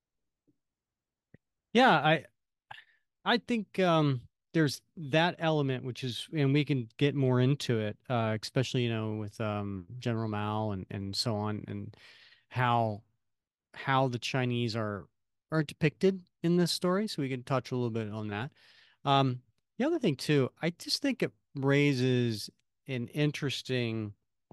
Yeah, I think there's that element which is, and we can get more into it, especially with General Mao and so on, and how the Chinese are depicted in this story. So we can touch a little bit on that. The other thing too, I just think it raises an interesting,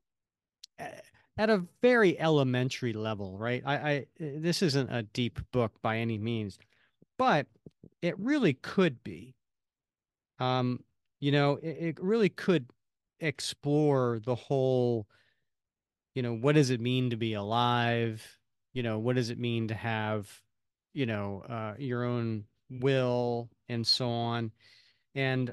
at a very elementary level, right? I this isn't a deep book by any means, but it really could be. Um, it really could explore the whole, what does it mean to be alive? What does it mean to have, your own will and so on. And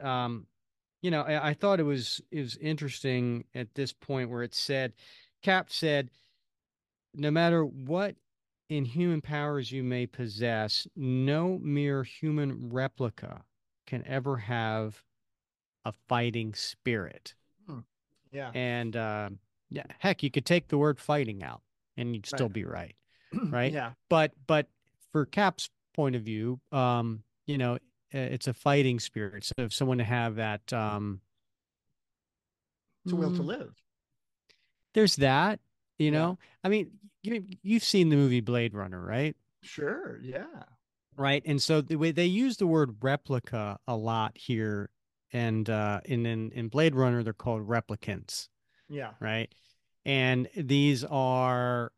I thought it was interesting at this point where it said, Cap said, no matter what inhuman powers you may possess, no mere human replica can ever have a fighting spirit. Hmm. Yeah, And yeah, heck, you could take the word fighting out and you'd still right. be right, right? Yeah, But for Cap's point of view, it's a fighting spirit. So if someone to have that, it's a will to mm, live. there's that, Yeah, I mean, you've seen the movie Blade Runner, right? sure. Yeah, Right. And so the way they use the word replica a lot here, and in Blade Runner, they're called replicants, yeah, right? And these are,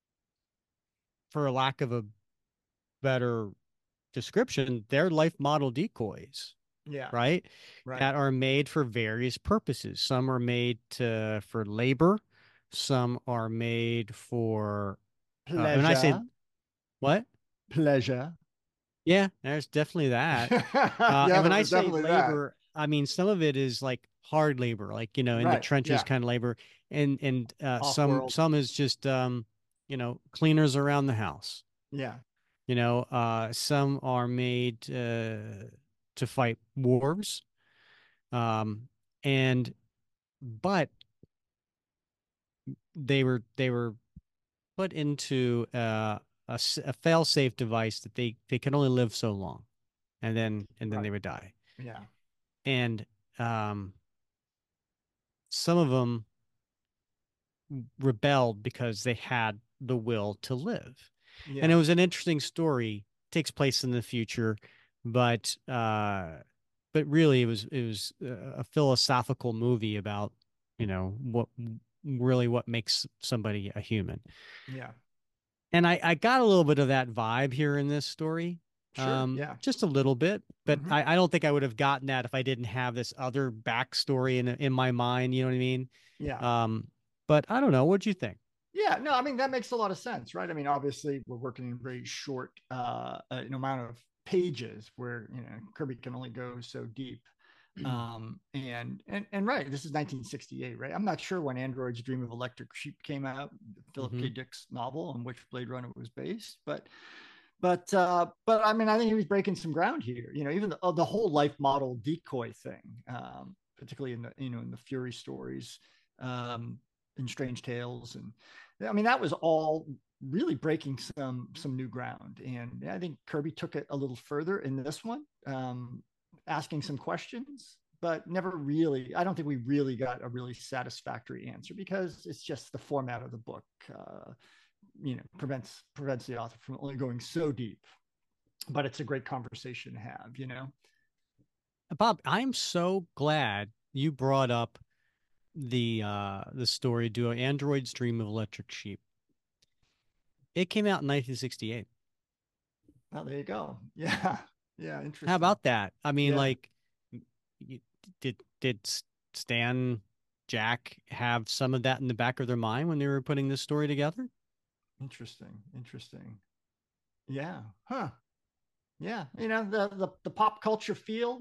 for lack of a better description, they're life model decoys, yeah. right? Right. That are made for various purposes. Some are made for labor. Some are made for, when I say Pleasure, what? pleasure. Yeah, there's definitely that. Yeah, And when I there's say definitely that. labor, I mean some of it is like hard labor, like in the Right. trenches Yeah. kind of labor, and Off some world. some is just cleaners around the house. Yeah. Some are made to fight wars, um, and but they were put into a fail-safe device that they could only live so long, and then they Right. would die. Yeah. And some of them rebelled because they had the will to live. And it Yeah. was an interesting story. Takes place in the future, but really it was a philosophical movie about what really what makes somebody a human. Yeah. And I got a little bit of that vibe here in this story, Sure. Yeah. just a little bit, but Hmm. I don't think I would have gotten that if I didn't have this other backstory in my mind. You know what I mean? Yeah. Um, but I don't know. What'd you think? Yeah, no, I mean that makes a lot of sense, right? I mean, obviously we're working in a very short amount of pages where Kirby can only go so deep. And right, this is 1968, right? I'm not sure when Android's Dream of Electric Sheep came out, Philip Hmm. K. Dick's novel on which Blade Runner was based, but I mean, I think he was breaking some ground here. Even the whole life model decoy thing, particularly in the Fury stories, um, in Strange Tales, and I mean that was all really breaking some new ground. And I think Kirby took it a little further in this one, asking some questions, but never really. I don't think we really got a really satisfactory answer because it's just the format of the book. Prevents the author from only going so deep, but it's a great conversation to have. Bob, I'm so glad you brought up the story duo Android's Dream of Electric Sheep. It came out in 1968. Oh, there you go. Yeah. Yeah, How interesting. about that? I mean, Yeah. like, did Stan Jack have some of that in the back of their mind when they were putting this story together? Interesting. Yeah. Huh. Yeah, the pop culture feel,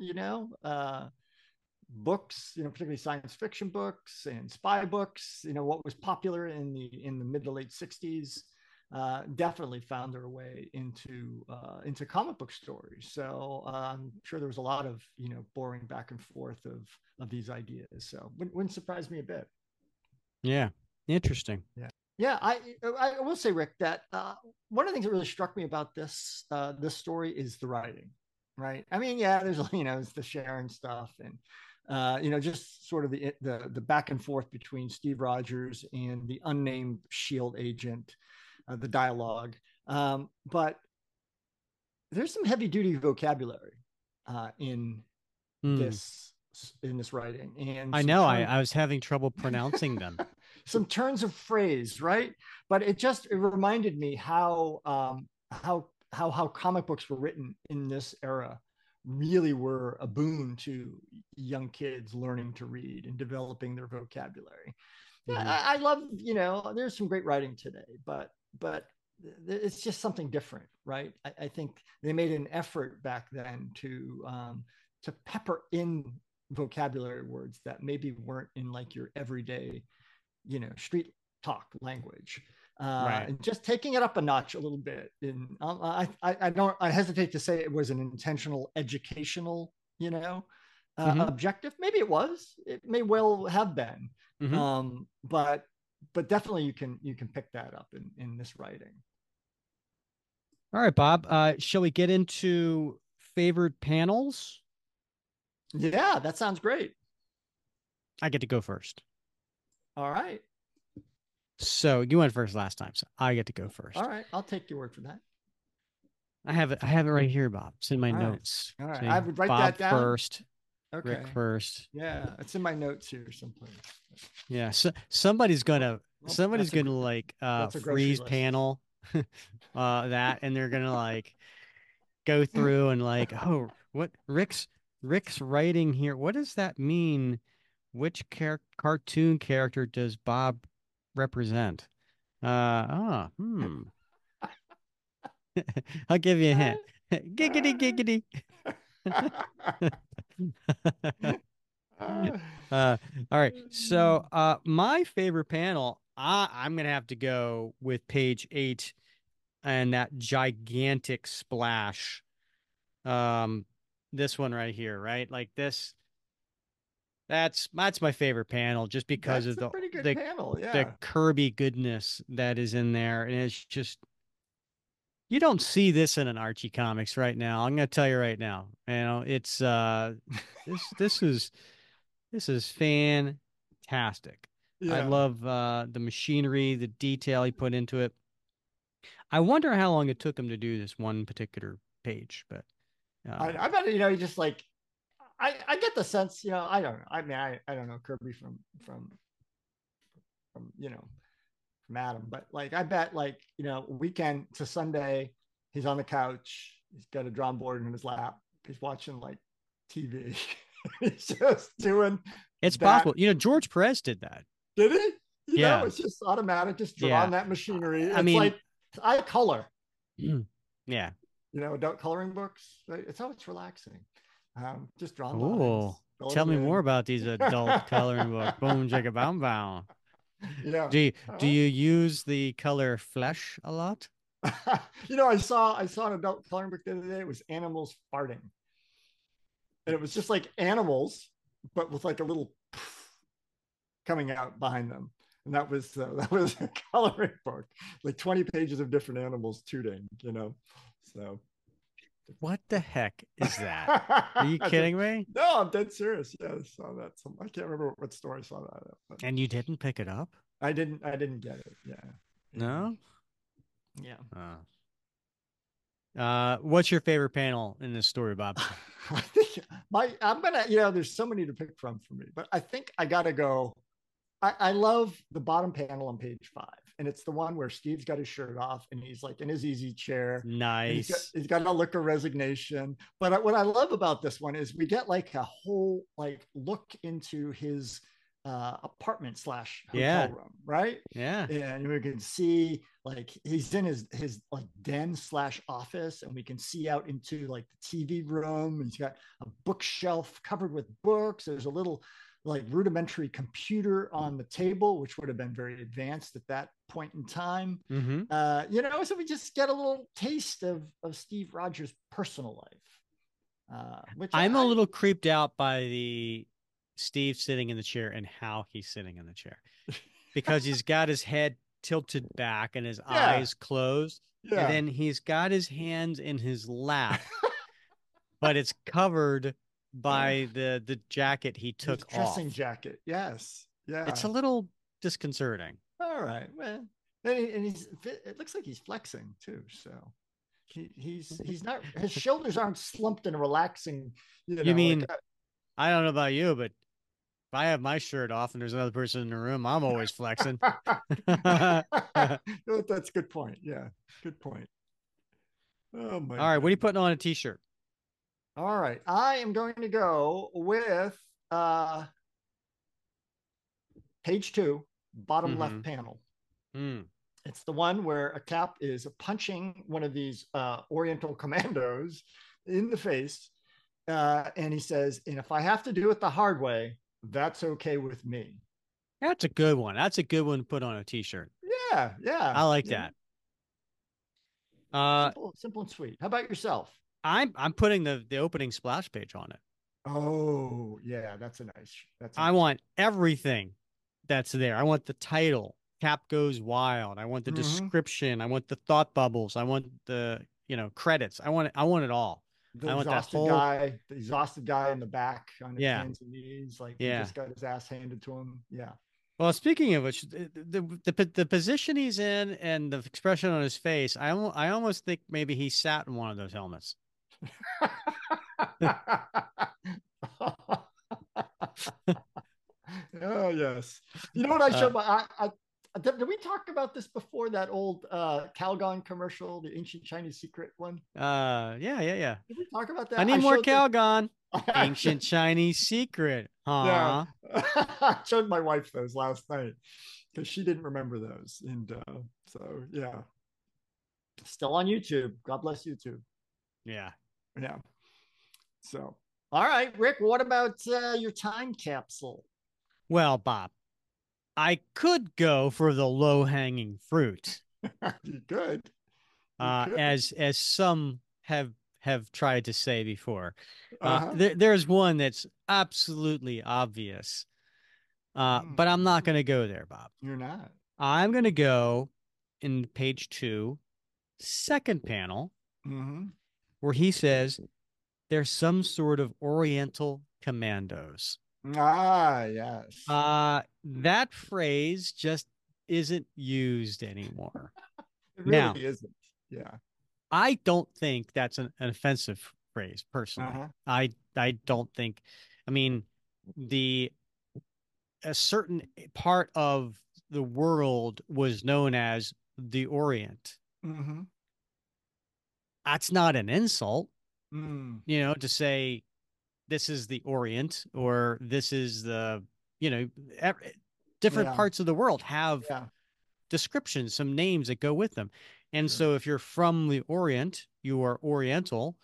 books, particularly science fiction books and spy books, what was popular in the mid to late 60s, definitely found their way into comic book stories. So I'm sure there was a lot of boring back and forth of these ideas. So wouldn't surprise me a bit. Yeah, interesting. Yeah. Yeah, I will say, Rick, that one of the things that really struck me about this story is the writing, right? I mean, yeah, there's it's the Sharon stuff, and just sort of the back and forth between Steve Rogers and the unnamed Shield agent, the dialogue, but there's some heavy duty vocabulary in Hmm. this in this writing, and I some know. turn I was having trouble pronouncing them. some turns of phrase, right? But it reminded me how comic books were written in this era really were a boon to young kids learning to read and developing their vocabulary. Yeah, Hmm. I love, there's some great writing today, but it's just something different, right? I think they made an effort back then to pepper in vocabulary words that maybe weren't in like your everyday street talk language, Right. and just taking it up a notch a little bit. And I hesitate to say it was an intentional educational Hmm. objective. Maybe it may well have been, Hmm. but definitely you can pick that up in this writing. All right, Bob. Shall we get into favorite panels? Yeah, that sounds great. I get to go first. All right. So you went first last time, so I get to go All first. right, I'll take your word for that. I have it. I have it right here, Bob. It's in my All right. notes. All right, I See, would write Bob that down. first, Rick Okay. first. Yeah, it's in my notes here someplace. Yeah. So somebody's Oh, gonna oh, like that's a grocery freeze list. panel that, and they're gonna like go through and like, oh, what Rick's writing here. What does that mean? Which cartoon character does Bob represent? Hmm. I'll give you a hint. Giggity giggity. All right. So my favorite panel, I'm gonna have to go with page 8 and that gigantic splash. Um, this one right here, right? Like this. That's my favorite panel, just because That's of a the pretty good the panel. the Yeah. Kirby goodness that is in there, and it's just you don't see this in an Archie comics right now. I'm gonna tell you right now. It's this this is this is fantastic. I Yeah. love the machinery, the detail he put into it. I wonder how long it took him to do this one particular page, but I bet he just like I get the sense, I don't know. I mean, I don't know Kirby from from from Adam. But like I bet like weekend to Sunday, he's on the couch, he's got a drum board in his lap, he's watching like TV. He's just doing It's that. possible. George Perez did that. Did he? Yeah. It's just automatic, just draw Yeah. on that machinery. I It's mean, like I color. yeah. Adult coloring books. It's always relaxing. Just drawing Oh, lines. tell me more In. about these adult coloring books. Boom, jigga, boom, boom. Yeah. Do you use the color flesh a lot? I saw an adult coloring book the other day. It was animals farting, and it was just like animals, but with like a little coming out behind them. And that was a coloring book, like 20 pages of different animals tooting. So What the heck is that? Are you kidding me? No, I'm dead serious. Yeah, I saw that. I can't remember what store I saw that at, but And you didn't pick it up? I didn't get it. Yeah. No? Yeah. What's your favorite panel in this story, Bob? I think I'm gonna, there's so many to pick from for me, but I think I gotta go. I love the bottom panel on page 5, and it's the one where Steve's got his shirt off and he's like in his easy chair. Nice. He's got a look of resignation. But what I love about this one is we get like a whole like look into his apartment / hotel room, right? Yeah. And we can see like he's in his like den / office, and we can see out into like the TV room. And he's got a bookshelf covered with books. There's a little like rudimentary computer on the table, which would have been very advanced at that point in time. Mm-hmm. So we just get a little taste of Steve Rogers' personal life. Which I'm a little creeped out by the Steve sitting in the chair and how he's sitting in the chair, because he's got his head tilted back and his eyes closed. Yeah. And then he's got his hands in his lap, but it's covered by the jacket he took his dressing off. jacket. Yes. Yeah. It's a little disconcerting. All right. Well, and it looks like he's flexing too. So he's not, his shoulders aren't slumped in a relaxing, You mean, like I don't know about you, but if I have my shirt off and there's another person in the room, I'm always flexing. That's a good point. Yeah. Good point. Oh my. All right. What are you putting on a t-shirt? All right. I am going to go with page 2, bottom left panel. It's the one where a Cap is punching one of these Oriental commandos in the face. And he says, and if I have to do it the hard way, that's okay with me. That's a good one. That's a good one to put on a t-shirt. Yeah. Yeah. I like that. Simple and sweet. How about yourself? I'm putting the opening splash page on it. Oh, yeah, that's a nice. I want everything that's there. I want the title, Cap Goes Wild. I want the description. I want the thought bubbles. I want the credits. I want it all. The exhausted guy in the back on his hands and knees, like he just got his ass handed to him. Yeah. Well, speaking of which, the position he's in and the expression on his face, I almost think maybe he sat in one of those helmets. Oh yes. You know what I showed did we talk about this before, that old Calgon commercial, the Ancient Chinese Secret one? Yeah. Did we talk about that? I need more Calgon. Ancient Chinese Secret. Yeah. I showed my wife those last night because she didn't remember those. And so yeah. Still on YouTube. God bless YouTube. Yeah. Yeah. So all right, Rick, what about your time capsule? Well, Bob, I could go for the low-hanging fruit. You could. As some have tried to say before. There's one that's absolutely obvious. But I'm not going to go there, Bob. You're not. I'm going to go in page 2, second panel, where he says there's some sort of Oriental commandos. Ah, yes. That phrase just isn't used anymore. It really isn't. Yeah. I don't think that's an offensive phrase, personally. I don't think. I mean, a certain part of the world was known as the Orient. Mm-hmm. That's not an insult, Mm. to say this is the Orient or this is the, you know, different Yeah. parts of the world have Yeah. descriptions, some names that go with them. And Sure. so if you're from the Orient, you are Oriental.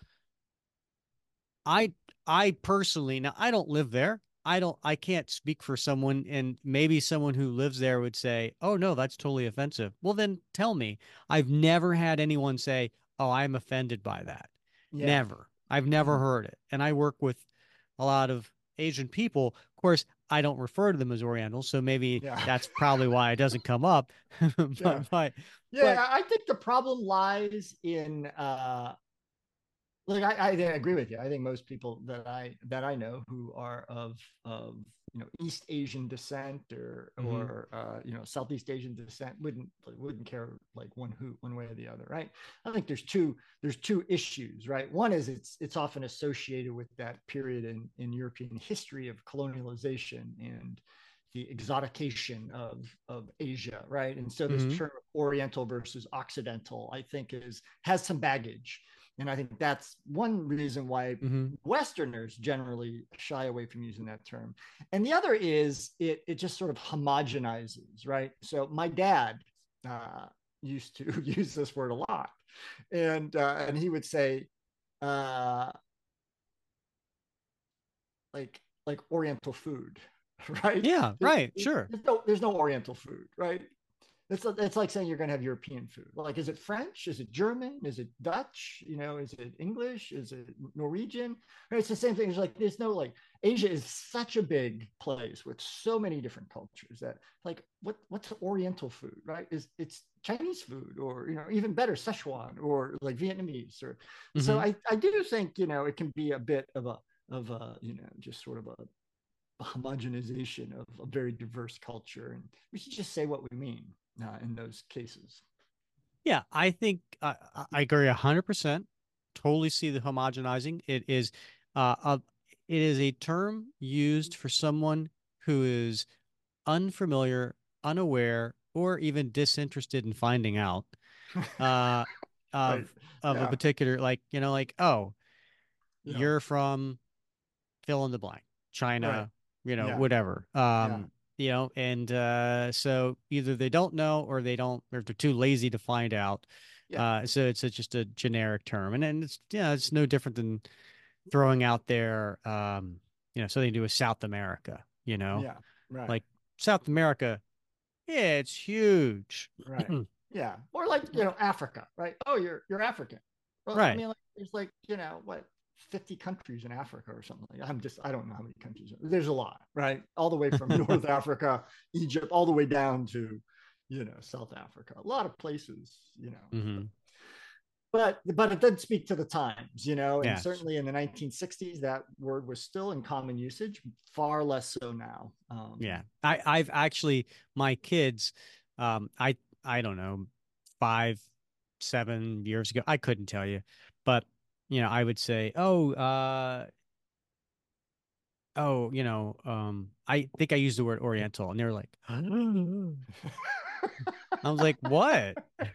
I I personally, now I don't live there. I can't speak for someone, and maybe someone who lives there would say, "Oh no, that's totally offensive." Well, then tell me. I've never had anyone say, "Oh, I'm offended by that." Yeah. Never. I've never Mm. heard it. And I work with a lot of Asian people. Of course, I don't refer to them as Orientals, so maybe Yeah. that's probably why it doesn't come up. Yeah. But Yeah. I think the problem lies in like I agree with you. I think most people that I know who are of East Asian descent mhm, or Southeast Asian descent wouldn't care like one way or the other, right? I think there's two issues, right? One is it's often associated with that period in European history of colonialization and the exotication of Asia, right? And so this mhm, term Oriental versus Occidental, I think, has some baggage, and I think that's one reason why mhm, Westerners generally shy away from using that term. And the other is it just sort of homogenizes, right? So my dad used to use this word a lot, and he would say uh, like Oriental food, right? yeah, right, sure. There's no Oriental food, right? It's like saying you're going to have European food. Like, is it French? Is it German? Is it Dutch? Is it English? Is it Norwegian? Right? It's the same thing. It's like there's no like Asia is such a big place with so many different cultures that like what's Oriental food, right? It's Chinese food or even better Szechuan or like Vietnamese or so Mhm. I do think it can be a bit of a just sort of a homogenization of a very diverse culture, and we should just say what we mean in those cases. Yeah, I think I agree 100%. Totally see the homogenizing. It is a term used for someone who is unfamiliar, unaware, or even disinterested in finding out uh, Right. of a Yeah. particular, like, oh, Yeah. you're from fill in the blank, Right. China, Yeah. whatever. Yeah. And so either they don't know or they don't, or they're too lazy to find out. Yeah. So it's just a generic term, and then it's no different than throwing out there, something to do with South America. Yeah. Right. Like South America, yeah, it's huge. Right. Yeah. Or like, Africa, right? Oh, you're African. Well, I Right. mean, like, there's like, what, 50 countries in Africa or something. I don't know how many countries. There's a lot, right? All the way from North Africa, Egypt, all the way down to, South Africa. A lot of places, Hmm. but it did speak to the times, and Yes. certainly in the 1960s, that word was still in common usage, far less so now. Yeah. I've actually, my kids, I don't know, 5, 7 years ago, I couldn't tell you, but I would say, I think I used the word Oriental, and they were like, I was like, what?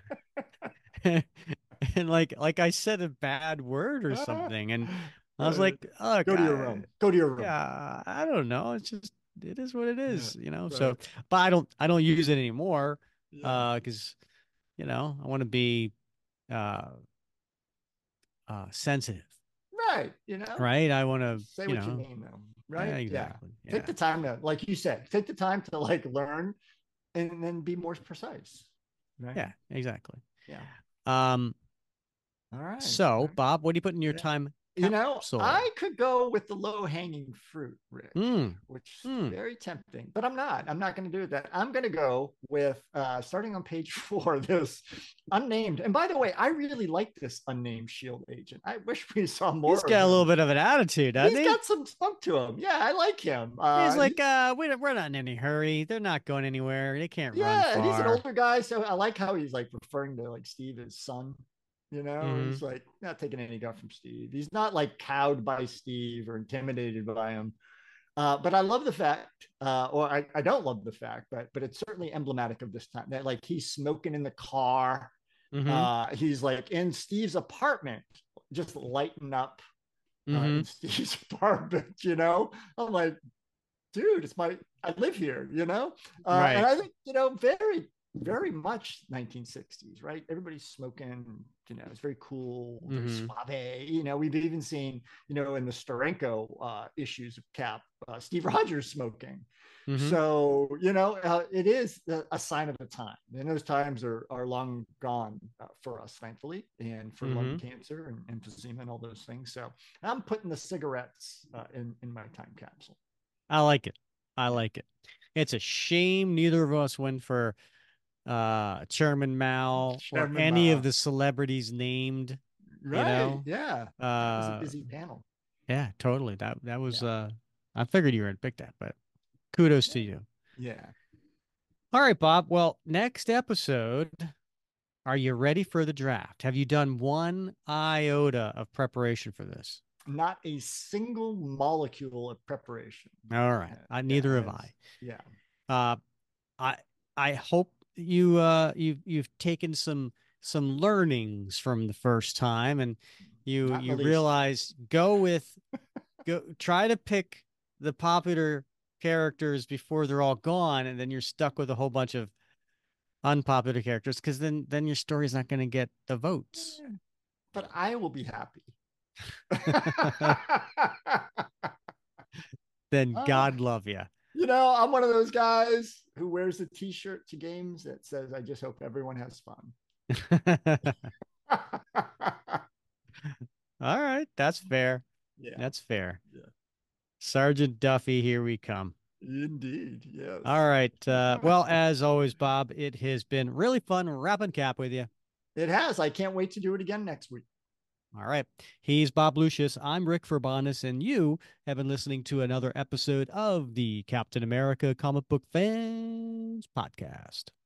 And like I said a bad word or something, and I was like, look, Go to your room. Go to your room. yeah, I don't know. It's just it is what it Yeah. is. So, Right. but I don't use it anymore, Yeah. because I want to be uh sensitive, Right. right? I want to, Say what you mean, though. yeah, Right. Yeah. exactly, Take yeah, the time to, like you said, take the time to like learn and then be more precise. Right. yeah, exactly. Yeah. Um, All right. All so right. Bob, what do you put in your Yeah. time capsule? I could go with the low hanging fruit, Rick, Hmm. which is Hmm. very tempting, but I'm not. I'm not going to do that. I'm going to go with starting on page 4, this unnamed. And by the way, I really like this unnamed shield agent. I wish we saw He's more of got a little him. bit of an attitude, doesn't He's he? got some spunk to him. Yeah, I like him. He's like, we're not in any hurry. They're not going anywhere. They can't run Yeah, and he's an far. older guy, so I like how he's like referring to like Steve as son. Hmm. He's like not taking any guff from Steve. He's not like cowed by Steve or intimidated by him. But I love the fact, or I don't love the fact, but it's certainly emblematic of this time that like he's smoking in the car. Mm-hmm. He's like in Steve's apartment, just lighting up Mm-hmm. in Steve's apartment. I'm like, dude, I live here. And Right. I think very very much 1960s, right? Everybody's smoking. It's very cool, very Mm-hmm. suave. We've even seen in the Steranko issues of Cap, Steve Rogers smoking. Mm-hmm. So it is a sign of the time, and those times are long gone for us, thankfully, and for lung Mm-hmm. cancer and emphysema and all those things. So I'm putting the cigarettes in my time capsule. I like it. I Yeah. like it. It's a shame neither of us went for Chairman Mao or Chairman any of Ma. the celebrities named, you Right. know. Yeah. That was a Uh busy panel. yeah, totally. That was Yeah. I figured you were gonna pick that, but kudos to you. Yeah. All right, Bob. Well, next episode, are you ready for the draft? Have you done one iota of preparation for this? Not a single molecule of preparation. All right. Yeah. Neither have I. Yeah. Uh, I I hope you've taken some learnings from the first time and you Not in the you least. realize go try to pick the popular characters before they're all gone, and then you're stuck with a whole bunch of unpopular characters because then your story's not going to get the votes. But I will be happy. Then uh, God love you. I'm one of those guys who wears a t-shirt to games that says, I just hope everyone has fun. All right, that's fair. Yeah. That's fair. Yeah. Sergeant Duffy, here we come. Indeed. All Yes. right. Well, as always, Bob, it has been really fun wrapping cap with you. It has. I can't wait to do it again next week. All right. He's Bob Lucius. I'm Rick Verbanis, and you have been listening to another episode of the Captain America Comic Book Fans Podcast.